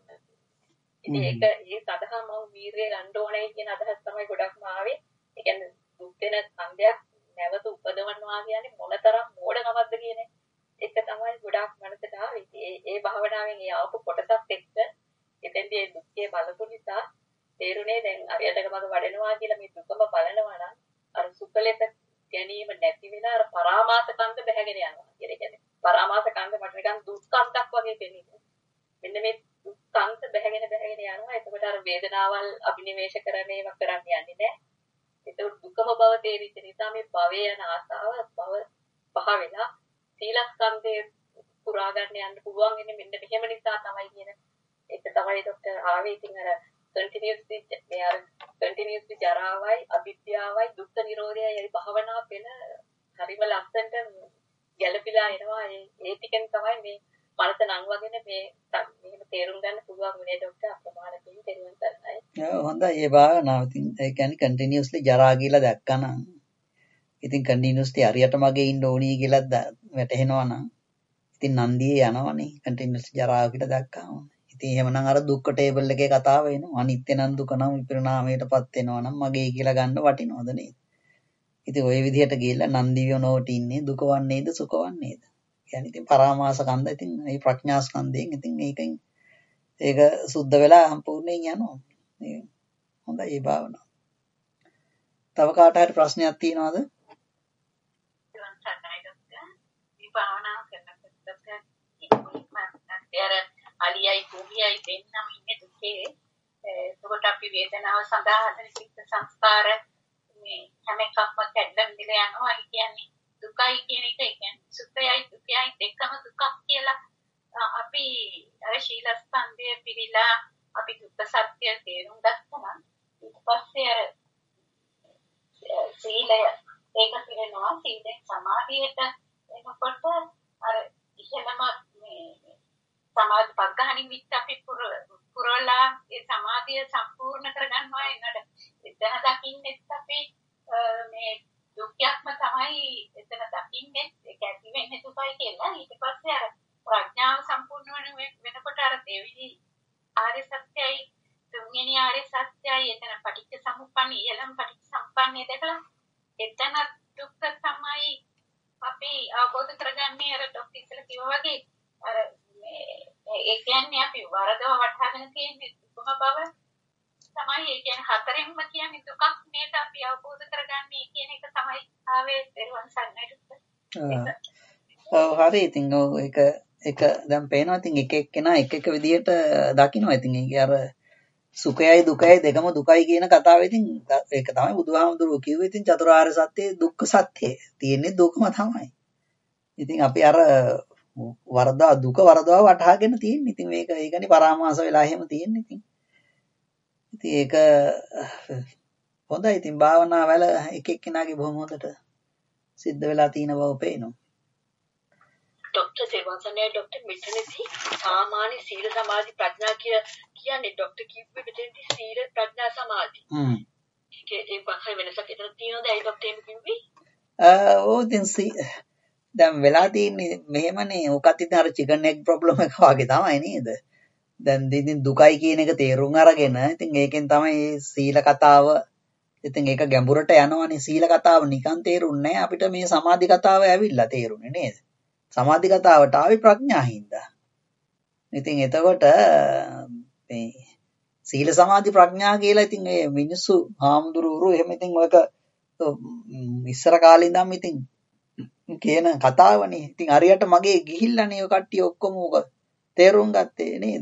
S2: ඉතින් ඒක ඒ සඳහා මම වීරිය ගන්න ඕනේ කියන අදහස් තමයි ගොඩක්ම ආවේ. ඒ කියන්නේ දුක් වෙන සංදයක් නැවත උපදවනවා කියන්නේ මොනතරම් මෝඩකමක්ද කියන එක තමයි ගොඩක් මනසට ආවේ. ඒ ඒ භාවනාවෙන් ඒ ආපු කොටසත් එක්ක එතෙන්දී ඒ දුක්ඛේ බලපු නිසා තේරුනේ දැන් අරියටක මග වඩනවා කියලා මේ දුකම බලනවා නම් අර සුඛලෙත ගැනීම නැති වෙන අර පරාමාස කන්ද බැහැගෙන යනවා කියන කියන්නේ පරාමාස කන්ද මට නිකන් දුක්ඛන්තක් වගේ පෙනෙන්නේ. මෙන්න මේ දුක්ඛන්ත බැහැගෙන බැහැගෙන යනවා. එතකොට අර වේදනාවල් අභිනිවේෂ කරන ඒවා කරන්න යන්නේ නැහැ. ඒක දුකම බව තේරිච්ච නිසා මේ භවය යන ආසාව භව පහ වෙලා සීලස්කන්ධේ පුරා ගන්න යන්න පුළුවන් වෙන්නේ මෙන්න මෙහෙම නිසා තමයි කියන ඒක තමයි ડોක්ටර් ආවේ. ඉතින් අර කන්ටිනියස්ලි මේ අර කන්ටිනියස්ලි ජරාවයි අවිද්‍යාවයි දුක්ඛ නිරෝධයයි ඒ භාවනා වෙන හරිම ලස්සනට ගැළපීලා එනවා. ඒ ඒ ටිකෙන් තමයි මේ මනස නංවගෙන මේ මෙහෙම තේරුම් ගන්න පුළුවන් වෙන්නේ ડોක්ටර් අප්‍රමාණ පිළින් තේරුම් ගන්නයි.
S1: ඔව් හොඳයි ඒ භාවනාව. ඉතින් ඒ කියන්නේ කන්ටිනියස්ලි ජරා කියලා දැක්කනම් ඉතින් කන්ටිනියස්ලි හරියට මගේ ඉන්න ඕනී කියලා වැටහෙනවා නම් ඉතින් නන්දියේ යනවනේ කන්ටිනියස්ලි ජරාව කියලා දැක්කම. ඉතින් එහෙමනම් අර දුක්ඛ ටේබල් එකේ කතාව එනවා. අනිත්‍ය නම් දුක නම් විපරිණාමයටපත් වෙනවා නම් මගේ කියලා ගන්න වටිනවද නේද? ඉතින් ওই විදිහට ගිහිල්ලා නන්දිය නෝට ඉන්නේ දුක වන්නේද සුඛ වන්නේද? කියන්නේ ඉතින් පරාමාස කන්ද ඉතින් මේ ප්‍රඥා ස්කන්ධයෙන් ඉතින් මේකෙන් ඒක සුද්ධ වෙලා සම්පූර්ණයෙන් යනවා. මේ හොඳයි ඒ භාවනාව. තව කාට හරි ප්‍රශ්නයක් තියෙනවද?
S6: භාවනා කරනකොට අර අලියයි කුමියයි දෙන්නම ඉන්නේ දුකේ. එතකොට අපි වේදනාව සඳහා හදන චිත්ත සංස්කාර මේ හැම එකක්ම කැඩෙන්න දිලා යනවා. ඒ කියන්නේ දුකයි කියන එක කියන්නේ සුඛයයි දුකයි දෙකම දුකක් කියලා අපි අර ශීලස්කන්ධය පිළිලා අපි දුක්ඛ සත්‍ය තේරුම් ගත්තා නම් ඊට පස්සේ අර සීලය ඒක පිළිනවා සීලෙන් සමාධියට එනකොට අර ඉහෙලම මේ සමාධි පග්ගහණින් විත් අපි පුරවලා ඒ සමාධිය සම්පූර්ණ කරගන්නවා. එනකොට එතන දකින්නෙත් අපි මේ දුක්ඛයක්ම තමයි එතන දකින්නේ. ඒක ඇති වෙන්නේ දුකයි කියලා. ඊට පස්සේ අර ප්‍රඥාව සම්පූර්ණ වෙන වෙනකොට අර දෙවිලි ආර්ය සත්‍යයි තුන්වෙනි ආර්ය සත්‍යයි එතන පටිච්ච සමුප්පන්න ඊළඟ පටිච්ච සම්පන්නේ දැකලා එතන දුක්ඛ තමයි අපි අවබෝධ කරගන්නේ. අර ડોක්ටර් ඉස්සෙල්ලා කිව්වා වගේ අර ඒ කියන්නේ අපි වරදව වටහාගෙන තියෙන දුකම බව තමයි. ඒ කියන්නේ හතරෙන්ම කියන්නේ දුකක් නේද අපි අවබෝධ කරගන්නේ කියන එක තමයි ආවේ දරුවන් සන්නයිට.
S1: ඔව් හරි. ඉතින් ඔව් ඒක ඒක දැන් පේනවා. ඉතින් එක එක්කෙනා එක එක විදිහට දකින්නවා. ඉතින් ඒක අර සුඛයයි දුකයි දෙකම දුකයි කියන කතාව ඉතින් ඒක තමයි බුදුහාමුදුරුවෝ කිව්වේ. ඉතින් චතුරාර්ය සත්‍යයේ දුක්ඛ සත්‍යය තියෙන්නේ දුකම තමයි. ඉතින් අපි අර වරදා දුක වරදවා වටහාගෙන තියෙන්නේ. ඉතින් මේක ඒකනේ පරාමාස වෙලා එහෙම තියෙන්නේ. ඉතින් ඉතින් ඒක හොඳයි. ඉතින් භාවනා වල එක එක්කෙනාගේ බොහොම හොඳට සිද්ධ වෙලා තියෙන බව පේනවා.
S2: ડોક્ટર සේවසනේ ડોક્ટર මෙතනදී සාමාන්‍ය සීල සමාධි ප්‍රඥා කිය කියන්නේ ડોક્ટર කිව්වේ මෙතනදී සීල ප්‍රඥා සමාධි.
S1: හ්ම්.
S2: ඒක ඒ පහේ වෙනසක් එතන තියෙනවද? ඒ ડોક્ટર එම් කිව්වේ?
S1: ආ ඕ ඉතින් දැන් වෙලා තියෙන්නේ මෙහෙමනේ. ඕකත් ඉතින් අර චිකන් එග් ප්‍රොබ්ලම් එක වගේ තමයි නේද? දැන් ඉතින් දුකයි කියන එක තේරුම් අරගෙන ඉතින් ඒකෙන් තමයි සීල කතාව ඉතින් ඒක ගැඹුරට යනවනේ. සීල කතාව නිකන් තේරුන්නේ නැහැ. අපිට මේ සමාධි කතාව ඇවිල්ලා තේරුනේ නේද? සමාධි කතාවට ආවේ ප්‍රඥා හින්දා. ඉතින් එතකොට මේ සීල සමාධි ප්‍රඥා කියලා ඉතින් මේ මිනිස්සු හාමුදුරුවෝ එහෙම ඉතින් ඔයක ඉස්සර කාලේ ඉඳන් ඉතින් කියන කතාවනේ. ඉතින් හරියට මගේ ගිහිල්ලානේ ඔය කට්ටිය ඔක්කොම උක තේරුම් ගත්තේ නේද?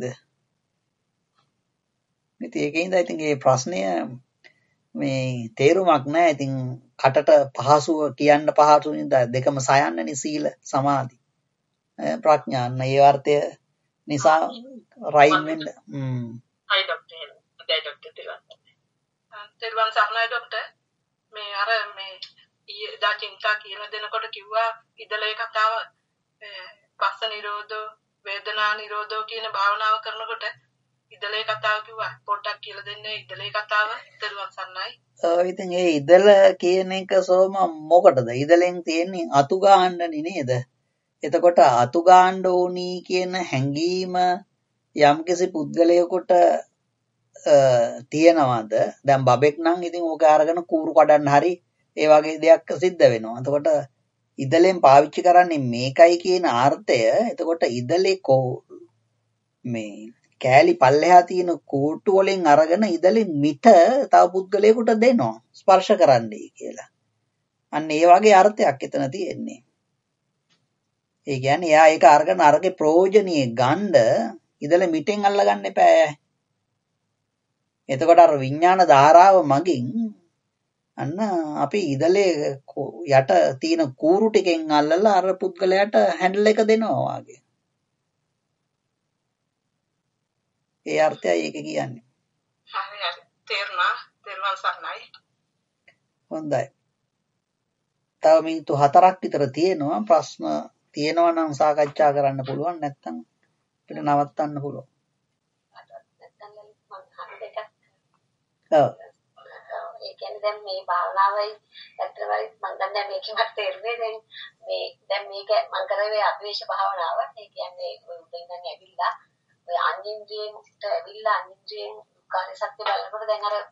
S1: ඉතින් ඒකින්ද ඉතින් මේ ප්‍රශ්නය මේ තේරුමක් නැහැ. ඉතින් කටට පහසුව කියන්න පහසු නිසා දෙකම සයන්නනේ සීල සමාධි ප්‍රඥා. ඒ අර්ථය නිසා රයින් වෙන්න. හ්ම්.
S3: හයි ડોක්ටර්. හොඳයි ડોක්ටර් තිරුවන්. තිරුවන් සරණයි ડોක්ටර්. මේ අර මේ ඊදා චින්තා කියන දෙනකොට කිව්වා ඉදලේ කතාව පස්ස නිරෝධෝ වේදනා නිරෝධෝ කියන භාවනාව කරනකොට ඉදලේ කතාව කිව්වා. පොඩ්ඩක් කියලා දෙන්න ඉදලේ කතාව. තිරුවන් සරණයි.
S1: ඔව් ඉතින් ඒ ඉදල කියන එක සෝම මොකටද? ඉදලෙන් තියෙන්නේ අතු ගන්නනේ නේද? එතකොට අතු ගන්න ඕනි කියන හැඟීම යම්කිසි පුද්ගලයෙකුට තියෙනවද? දැන් බබෙක් නම් ඉතින් ඕක අරගෙන කූරු කඩන්න හරි ඒ වගේ දෙයක් සිද්ධ වෙනවා. එතකොට ඉදලෙන් පාවිච්චි කරන්නේ මේකයි කියන ආර්ථය. එතකොට ඉදලේ කෝ මේ කෑලි පල්ලෙහා තියෙන කෝටු වලින් අරගෙන ඉදලේ මිට තව පුද්ගලයෙකුට දෙනවා ස්පර්ශ කරන්නයි කියලා. අන්න ඒ වගේ අර්ථයක් එතන තියෙන්නේ. ඒ කියන්නේ එයා ඒක අරගෙන අරගේ ප්‍රයෝජනීය ගන්න ඉදලේ මිටෙන් අල්ලගන්න එපා. එතකොට අර විඥාන ධාරාව මගින් අන්න අපි ඉදලේ යට තියෙන කූරු ටිකෙන් අල්ලලා අර පුද්ගලයාට හැන්ඩල් එක දෙනවා වගේ. ඒ අර්ථයයි ඒක කියන්නේ.
S3: හරි හරි. තේරුණා. තේරුවන් සරණයි.
S1: හොඳයි. තව මිනිත්තු හතරක් විතර තියෙනවා. ප්‍රශ්න තියෙනවා නම් සාකච්ඡා කරන්න පුළුවන්. නැත්නම් අපිට නවත්තන්න පුළුවන්. ඔව්.
S4: ඒ කියන්නේ දැන් මේ භාවනාවයි ඇත්තටම මම දන්නේ මේකෙන් මට තේරුනේ දැන් මේ දැන් මේක මම කරේ අද්වේෂ භාවනාව. ඒ කියන්නේ ඔය උදේ ඉඳන් ඇවිල්ලා ඔය අනින්ද්‍රියෙන්ට ඇවිල්ලා අනින්ද්‍රියෙන් කාර්ය සත්‍ය බලනකොට දැන් අර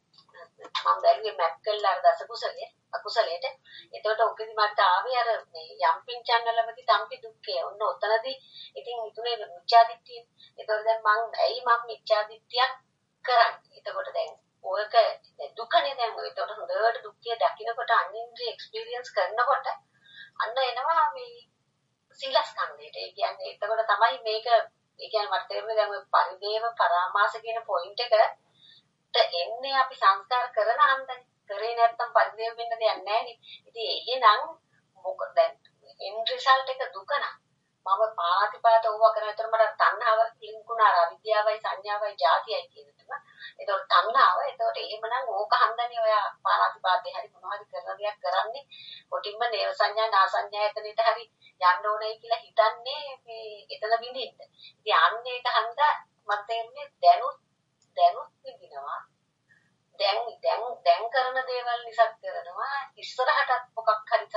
S4: මම බැලුවේ මැප් කරලා අර දසකුසලයේ අකුසලයට. එතකොට ඔකෙදි මට ආවේ අර මේ යම්පින් channel එකේ තම්පි දුක්ඛය. ඔන්න ඔතනදී ඉතින් හිතුනේ මිච්ඡාදිට්ඨිය. එතකොට දැන් මම ඇයි මම මිච්ඡාදිට්ඨියක් කරන්නේ? එතකොට දැන් ඔයක දුකනේ දැන් ඔය එතකොට හොඳට දුක්ඛය දකින්නකොට අනින්ද්‍රිය එක්ස්පීරියන්ස් කරනකොට අන්න එනවා මේ සීලස්කන්ධයට. ඒ කියන්නේ එතකොට තමයි මේක ඒ කියන්නේ මට තේරුනේ දැන් ඔය පරිදේව පරාමාස කියන පොයින්ට් එකට එන්නේ අපි සංස්කාර කරන හන්දනේ. කරේ නැත්තම් පරිදේව වෙන්න දෙයක් නැහැ නේ. ඉතින් එහෙනම් මොකද දැන් එන්ඩ් රිසල්ට් එක දුක නා. මම පාටිපාත ඕවා කරනතර මට තණ්හාව ලින්කුණා අවිද්‍යාවයි සංඥාවයි ජාතියයි කියන එක. ඒතකොට තණ්හාව. ඒතකොට එහෙමනම් ඕක හන්දනේ ඔය පාටිපාතේ හරි මොනවා හරි කරන දෙයක් කරන්නේ. කොටින්ම නේව සංඥා නා සංඥා එතනට හරි යන්න ඕනේ කියලා හිතන්නේ මේ එතන විඳින්න. ඉතින් අන්න ඒක හන්දා මට තේරෙන්නේ දැනුත් දැනුත් විඳිනවා. දැන් දැන් දැන් කරන දේවල් නිසා කරනවා. ඉස්සරහටත් මොකක් හරි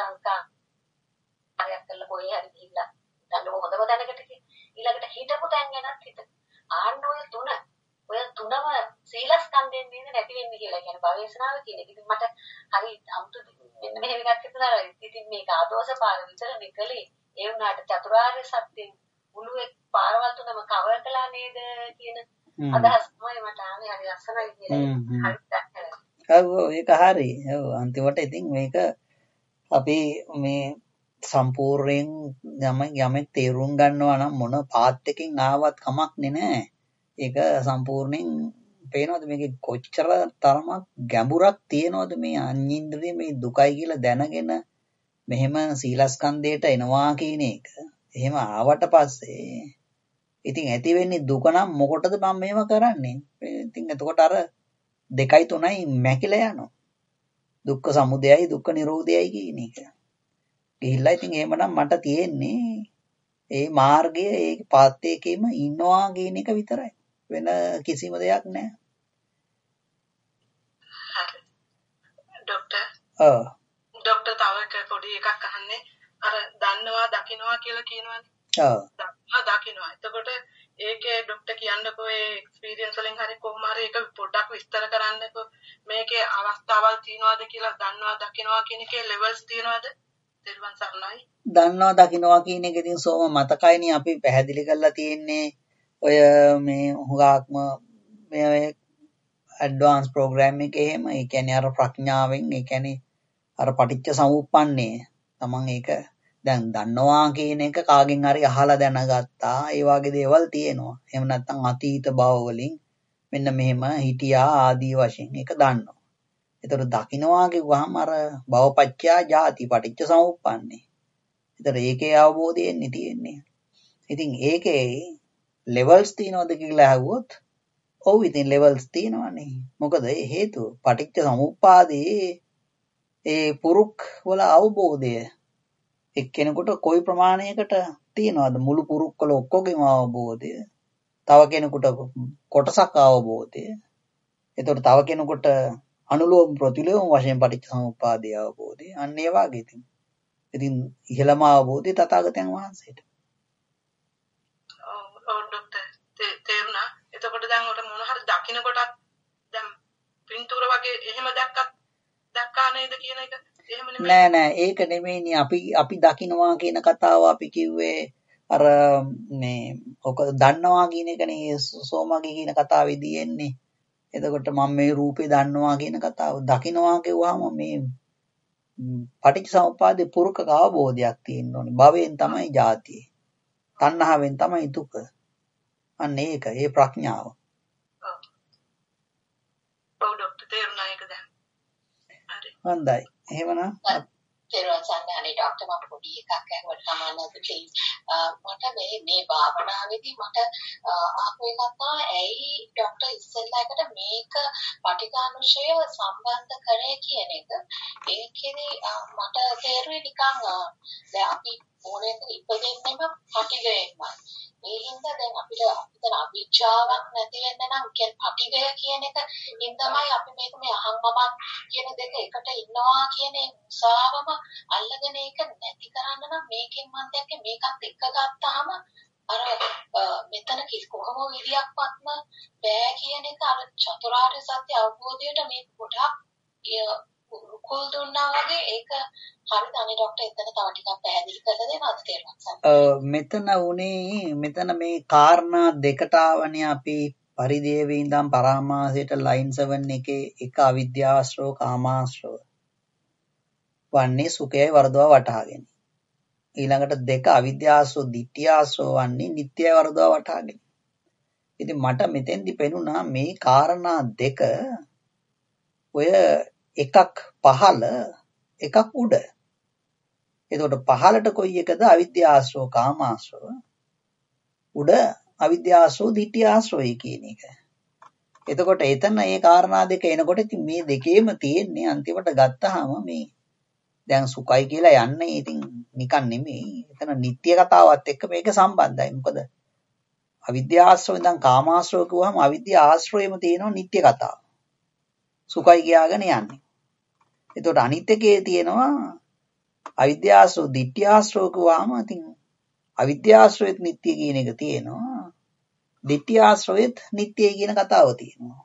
S4: සංස්කාරයක් කරලා කොහේ හරි ගිහිල්ලා දැන් හොඳම දැනකට ඊළඟට හිතපු තැන් ගැනත් හිත. ආන්න ඔය තුන ඔය තුනම සීලස්කන්ධයෙන් නේද නැති වෙන්නේ කියලා කියන භවේශනාව කියන එක. ඉතින් මට හරි අමුතු මෙන්න මෙහෙම එකක් හිතනවා. ඉතින් මේක ආදෝෂ පාර විතරනේ කළේ. ඒ වුණාට චතුරාර්ය සත්‍යයෙන් මුළු එක් පාරවල් තුනම කවර් කළා නේද කියන අදහස් තමයි මට ආවේ. හරි ලස්සනයි කියලා. හරි.
S1: ඔව් ඒක හරි. ඔව් අන්තිමට ඉතින් මේක අපි මේ සම්පූර්ණයෙන් යම යමෙක් තේරුම් ගන්නවා නම් මොන පාත් එකකින් ආවත් කමක්නේ නෑ. ඒක සම්පූර්ණයෙන් පේනවද මේකේ කොච්චර තරමක් ගැඹුරක් තියෙනවද මේ අනින්ද්‍රිය මේ දුකයි කියලා දැනගෙන මෙහෙම සීලස්කන්ධයට එනවා කියන එක. එහෙම ආවට පස්සේ ඉතින් ඇති වෙන්නේ දුක නම් මොකටද මම මේව කරන්නේ? ඉතින් එතකොට අර දෙකයි තුනයි මැකිලා යනවා. දුක්ඛ සමුදයයි දුක්ඛ නිරෝධයයි කියන එක. ගිහිල්ලා ඉතින් එහෙමනම් මට තියෙන්නේ ඒ මාර්ගයේ ඒ පාත් එකේම ඉන්නවා කියන එක විතරයි. වෙන කිසිම දෙයක් නැහැ.
S3: හරි. ડોක්ටර්.
S1: ඔව්.
S3: ડોක්ටර් තව එක පොඩි එකක් අහන්නේ. අර දන්නවා දකින්නවා කියලා කියනවනේ.
S1: ඔව්.
S3: දන්නවා දකින්නවා. එතකොට ඒකේ ડોක්ටර් කියන්නකෝ ඒ එක්ස්පීරියන්ස් වලින් හරි කොහොම හරි ඒක පොඩ්ඩක් විස්තර කරන්නකෝ. මේකේ අවස්ථාවල් තියනවාද කියලා දන්නවා දකින්නවා කියන එකේ ලෙවල්ස් තියනවාද? තිරුවන් සරණයි.
S1: දන්නවා දකින්නවා කියන එක ඉතින් සෝම මතකයිනේ අපි පැහැදිලි කරලා තියෙන්නේ. ඔය මේ හුඟක්ම මේ ඇඩ්වාන්ස් ප්‍රෝග්‍රෑම් එකේ එහෙම ඒ කියන්නේ අර ප්‍රඥාවෙන් ඒ කියන්නේ අර පටිච්ච සමුප්පන්නේ තමන් ඒක දැන් දන්නවා කියන එක කාගෙන් හරි අහලා දැනගත්තා ඒ වගේ දේවල් තියෙනවා. එහෙම නැත්නම් අතීත භව වලින් මෙන්න මෙහෙම හිටියා ආදී වශයෙන් ඒක දන්නවා. ඒතර දකින්නවා කිව්වහම අර භවපච්චයා ජාති පටිච්ච සමුප්පන්නේ. ඒතර ඒකේ අවබෝධයෙන්නේ තියෙන්නේ. ඉතින් ඒකේ ලෙවල්ස් තියනවද කියලා අහුවොත් ඔව් ඉතින් ලෙවල්ස් තියෙනවානේ. මොකද ඒ හේතුව පටිච්ච සමුප්පාදේ ඒ පුරුක් වල අවබෝධය එක්කෙනෙකුට කොයි ප්‍රමාණයකට තියනවද මුළු පුරුක් වල ඔක්කොගේම අවබෝධය. තව කෙනෙකුට කොටසක් අවබෝධය. එතකොට තව කෙනෙකුට අනුලෝම ප්‍රතිලෝම වශයෙන් පටිච්ච සමුප්පාදේ අවබෝධය. අන්න ඒ වගේ ඉතින්. ඉතින් ඉහළම අවබෝධය තථාගතයන් වහන්සේට.
S3: ඔව් ડોක්ටර් තේරුණා. එතකොට දැන් උට මොන හරි දකින්න කොටත් දැන් පින්තූර වගේ එහෙම දැක්කත් දැක්කා නේද කියන එක එහෙම නෙමෙයි.
S1: නෑ නෑ ඒක නෙමෙයිනේ අපි අපි දකින්නවා කියන කතාව අපි කිව්වේ අර මේ ඔක දන්නවා කියන එකනේ සෝමගේ කියන කතාවේදී එන්නේ. එතකොට මම මේ රූපේ දන්නවා කියන කතාව දකින්නවා කියුවාම මේ පටිච්චසමුප්පාදේ පුරුක අවබෝධයක් තියෙන්න ඕනේ. භවයෙන් තමයි ජාතිය. තණ්හාවෙන් තමයි දුක. අන්න ඒක ඒ ප්‍රඥාව.
S3: ඔව් ડોක්ටර් තේරුණා ඒක දැන්. හරි.
S1: හොඳයි. එහෙමනම්
S4: තේරුවන් සන්නේ අනේ ડોක්ටර් මම පොඩි එකක් අහුවට සමානද ප්ලීස්. මට මේ මේ භාවනාවේදී මට ආපු එකක් තමයි ඇයි ડોක්ටර් ඉස්සෙල්ලා එකට මේක පටිඝානුෂය සම්බන්ධ කරේ කියන එක. ඒකෙදි මට තේරුවේ නිකන් දැන් අපි ඕනෙක ඉපදෙන්නෙම පටිඝයෙන්මයි. ඒ හින්දා දැන් අපිට අපිට අවිචාවක් නැති වෙන්න නම් කියන්නේ පටිඝය කියන එක හින්දාමයි අපි මේක මේ අහං මමන් කියන දෙක එකට ඉන්නවා කියන උසාවම අල්ලගෙන ඒක නැති කරන්න නම් මේකෙන් මම දැක්කේ මේකත් එක්ක ගත්තාම අර මෙතන කොහොම විදියක්වත්ම බෑ කියන එක අර චතුරාර්ය සත්‍ය අවබෝධයට මේ ගොඩක් කුල් දුන්නා වගේ ඒක හරිද අනේ ડોක්ටර් එතන තව ටිකක් පැහැදිලි කරලා දෙනවද තේරුම්
S1: මෙතන උනේ මෙතන මේ කාරණා දෙකට ආවනේ අපි පරිදේවේ ඉඳන් පරාමාසයට ලයින් සෙවන් එකේ එක අවිද්‍යාශ්‍රව කාමාශ්‍රව වන්නේ සුඛයයි වර්ධව වටහාගෙන ඊළඟට දෙක අවිද්‍යාශ්‍රව ditthියාශ්‍රව වන්නේ නිට්ටයයි වර්ධව වටහාගෙන ඉතින් මට මෙතෙන්දි පෙනුණා මේ කාරණා දෙක ඔය එකක් පහළ එකක් උඩ. එතකොට පහළට කොයි එකද අවිද්‍යාශ්‍රව කාමාශ්‍රව උඩ අවිද්‍යාශ්‍රව ditthියාශ්‍රවයි කියන එක. එතකොට එතන මේ කාරණා දෙක එනකොට ඉතින් මේ දෙකේම තියෙන්නේ අන්තිමට ගත්තාම මේ දැන් සුඛයි කියලා යන්නේ ඉතින් නිකන් නෙමෙයි. එතන නිට්ටය කතාවත් එක්ක මේක සම්බන්ධයි. මොකද අවිද්‍යාශ්‍රව ඉඳන් කාමාශ්‍රව කිව්වම අවිද්‍යා ආශ්‍රයෙම තියෙනවා නිට්ටය කතාව. සුඛයි කියාගෙන යන්නේ. එතකොට අනිත් එකේ තියෙනවා අවිද්‍යාශ්‍රව ditthියාශ්‍රව කිව්වම ඉතින් අවිද්‍යාශ්‍රවෙත් නිට්ටය කියන එක තියෙනවා. ditthියාශ්‍රවෙත් නිට්ටයයි කියන කතාව තියෙනවා.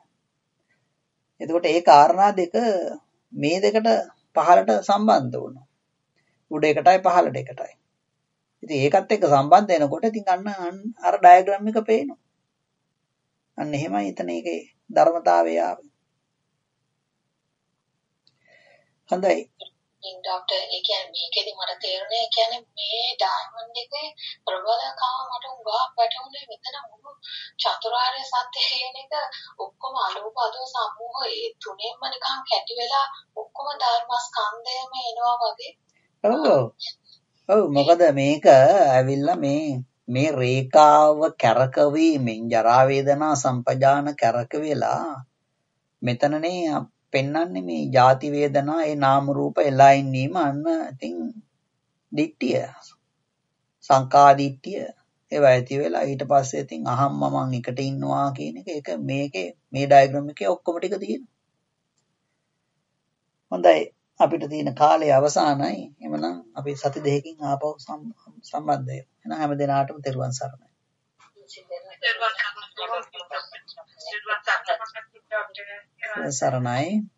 S1: එතකොට ඒ කාරණා දෙක මේ දෙකට පහළට සම්බන්ධ වුණා. උඩ එකටයි පහළට එකටයි. ඉතින් ඒකත් එක්ක සම්බන්ධ වෙනකොට ඉතින් අන්න අර ඩයග්‍රෑම් එක පේනවා. අන්න එහෙමයි එතන ඒකේ ධර්මතාවය ආවේ. හොඳයි.
S4: ඉතින් ડોක්ටර් ඒ කියන්නේ මේකෙදි මට තේරුණේ ඒ කියන්නේ මේ ඩයමන්ඩ් එකේ ප්‍රබලකම මට උගා වැටුනේ මෙතන මුළු චතුරාර්ය සත්‍ය කියන එක ඔක්කොම අලෝක අදෝ සමූහ ඒ තුනෙන්ම නිකන් කැටි වෙලා ඔක්කොම ධර්මස්කන්ධයම එනවා වගේ.
S1: ඔව්. ඔව් මොකද මේක ඇවිල්ලා මේ මේ රේඛාව කැරකවීමෙන් ජරා වේදනා සම්පජාන කැරක වෙලා මෙතනනේ පෙන්වන්නේ මේ ජාති වේදනා ඒ නාම රූප එලා ඉන්නීම අන්න ඉතින් දිට්ඨිය සංකා දිට්ඨිය ඒවා ඇති වෙලා ඊට පස්සේ ඉතින් අහම් මමන් එකට ඉන්නවා කියන එක ඒක මේකේ මේ ඩයග්‍රෑම් එකේ ඔක්කොම ටික තියෙනවා. හොඳයි අපිට තියෙන කාලය අවසానයි. එhmenan අපි සති දෙකකින් ආපහු සම්බන්ධ වෙමු. එහෙනම් හැම දිනාටම තෙරුවන් සරණයි. සරණයි.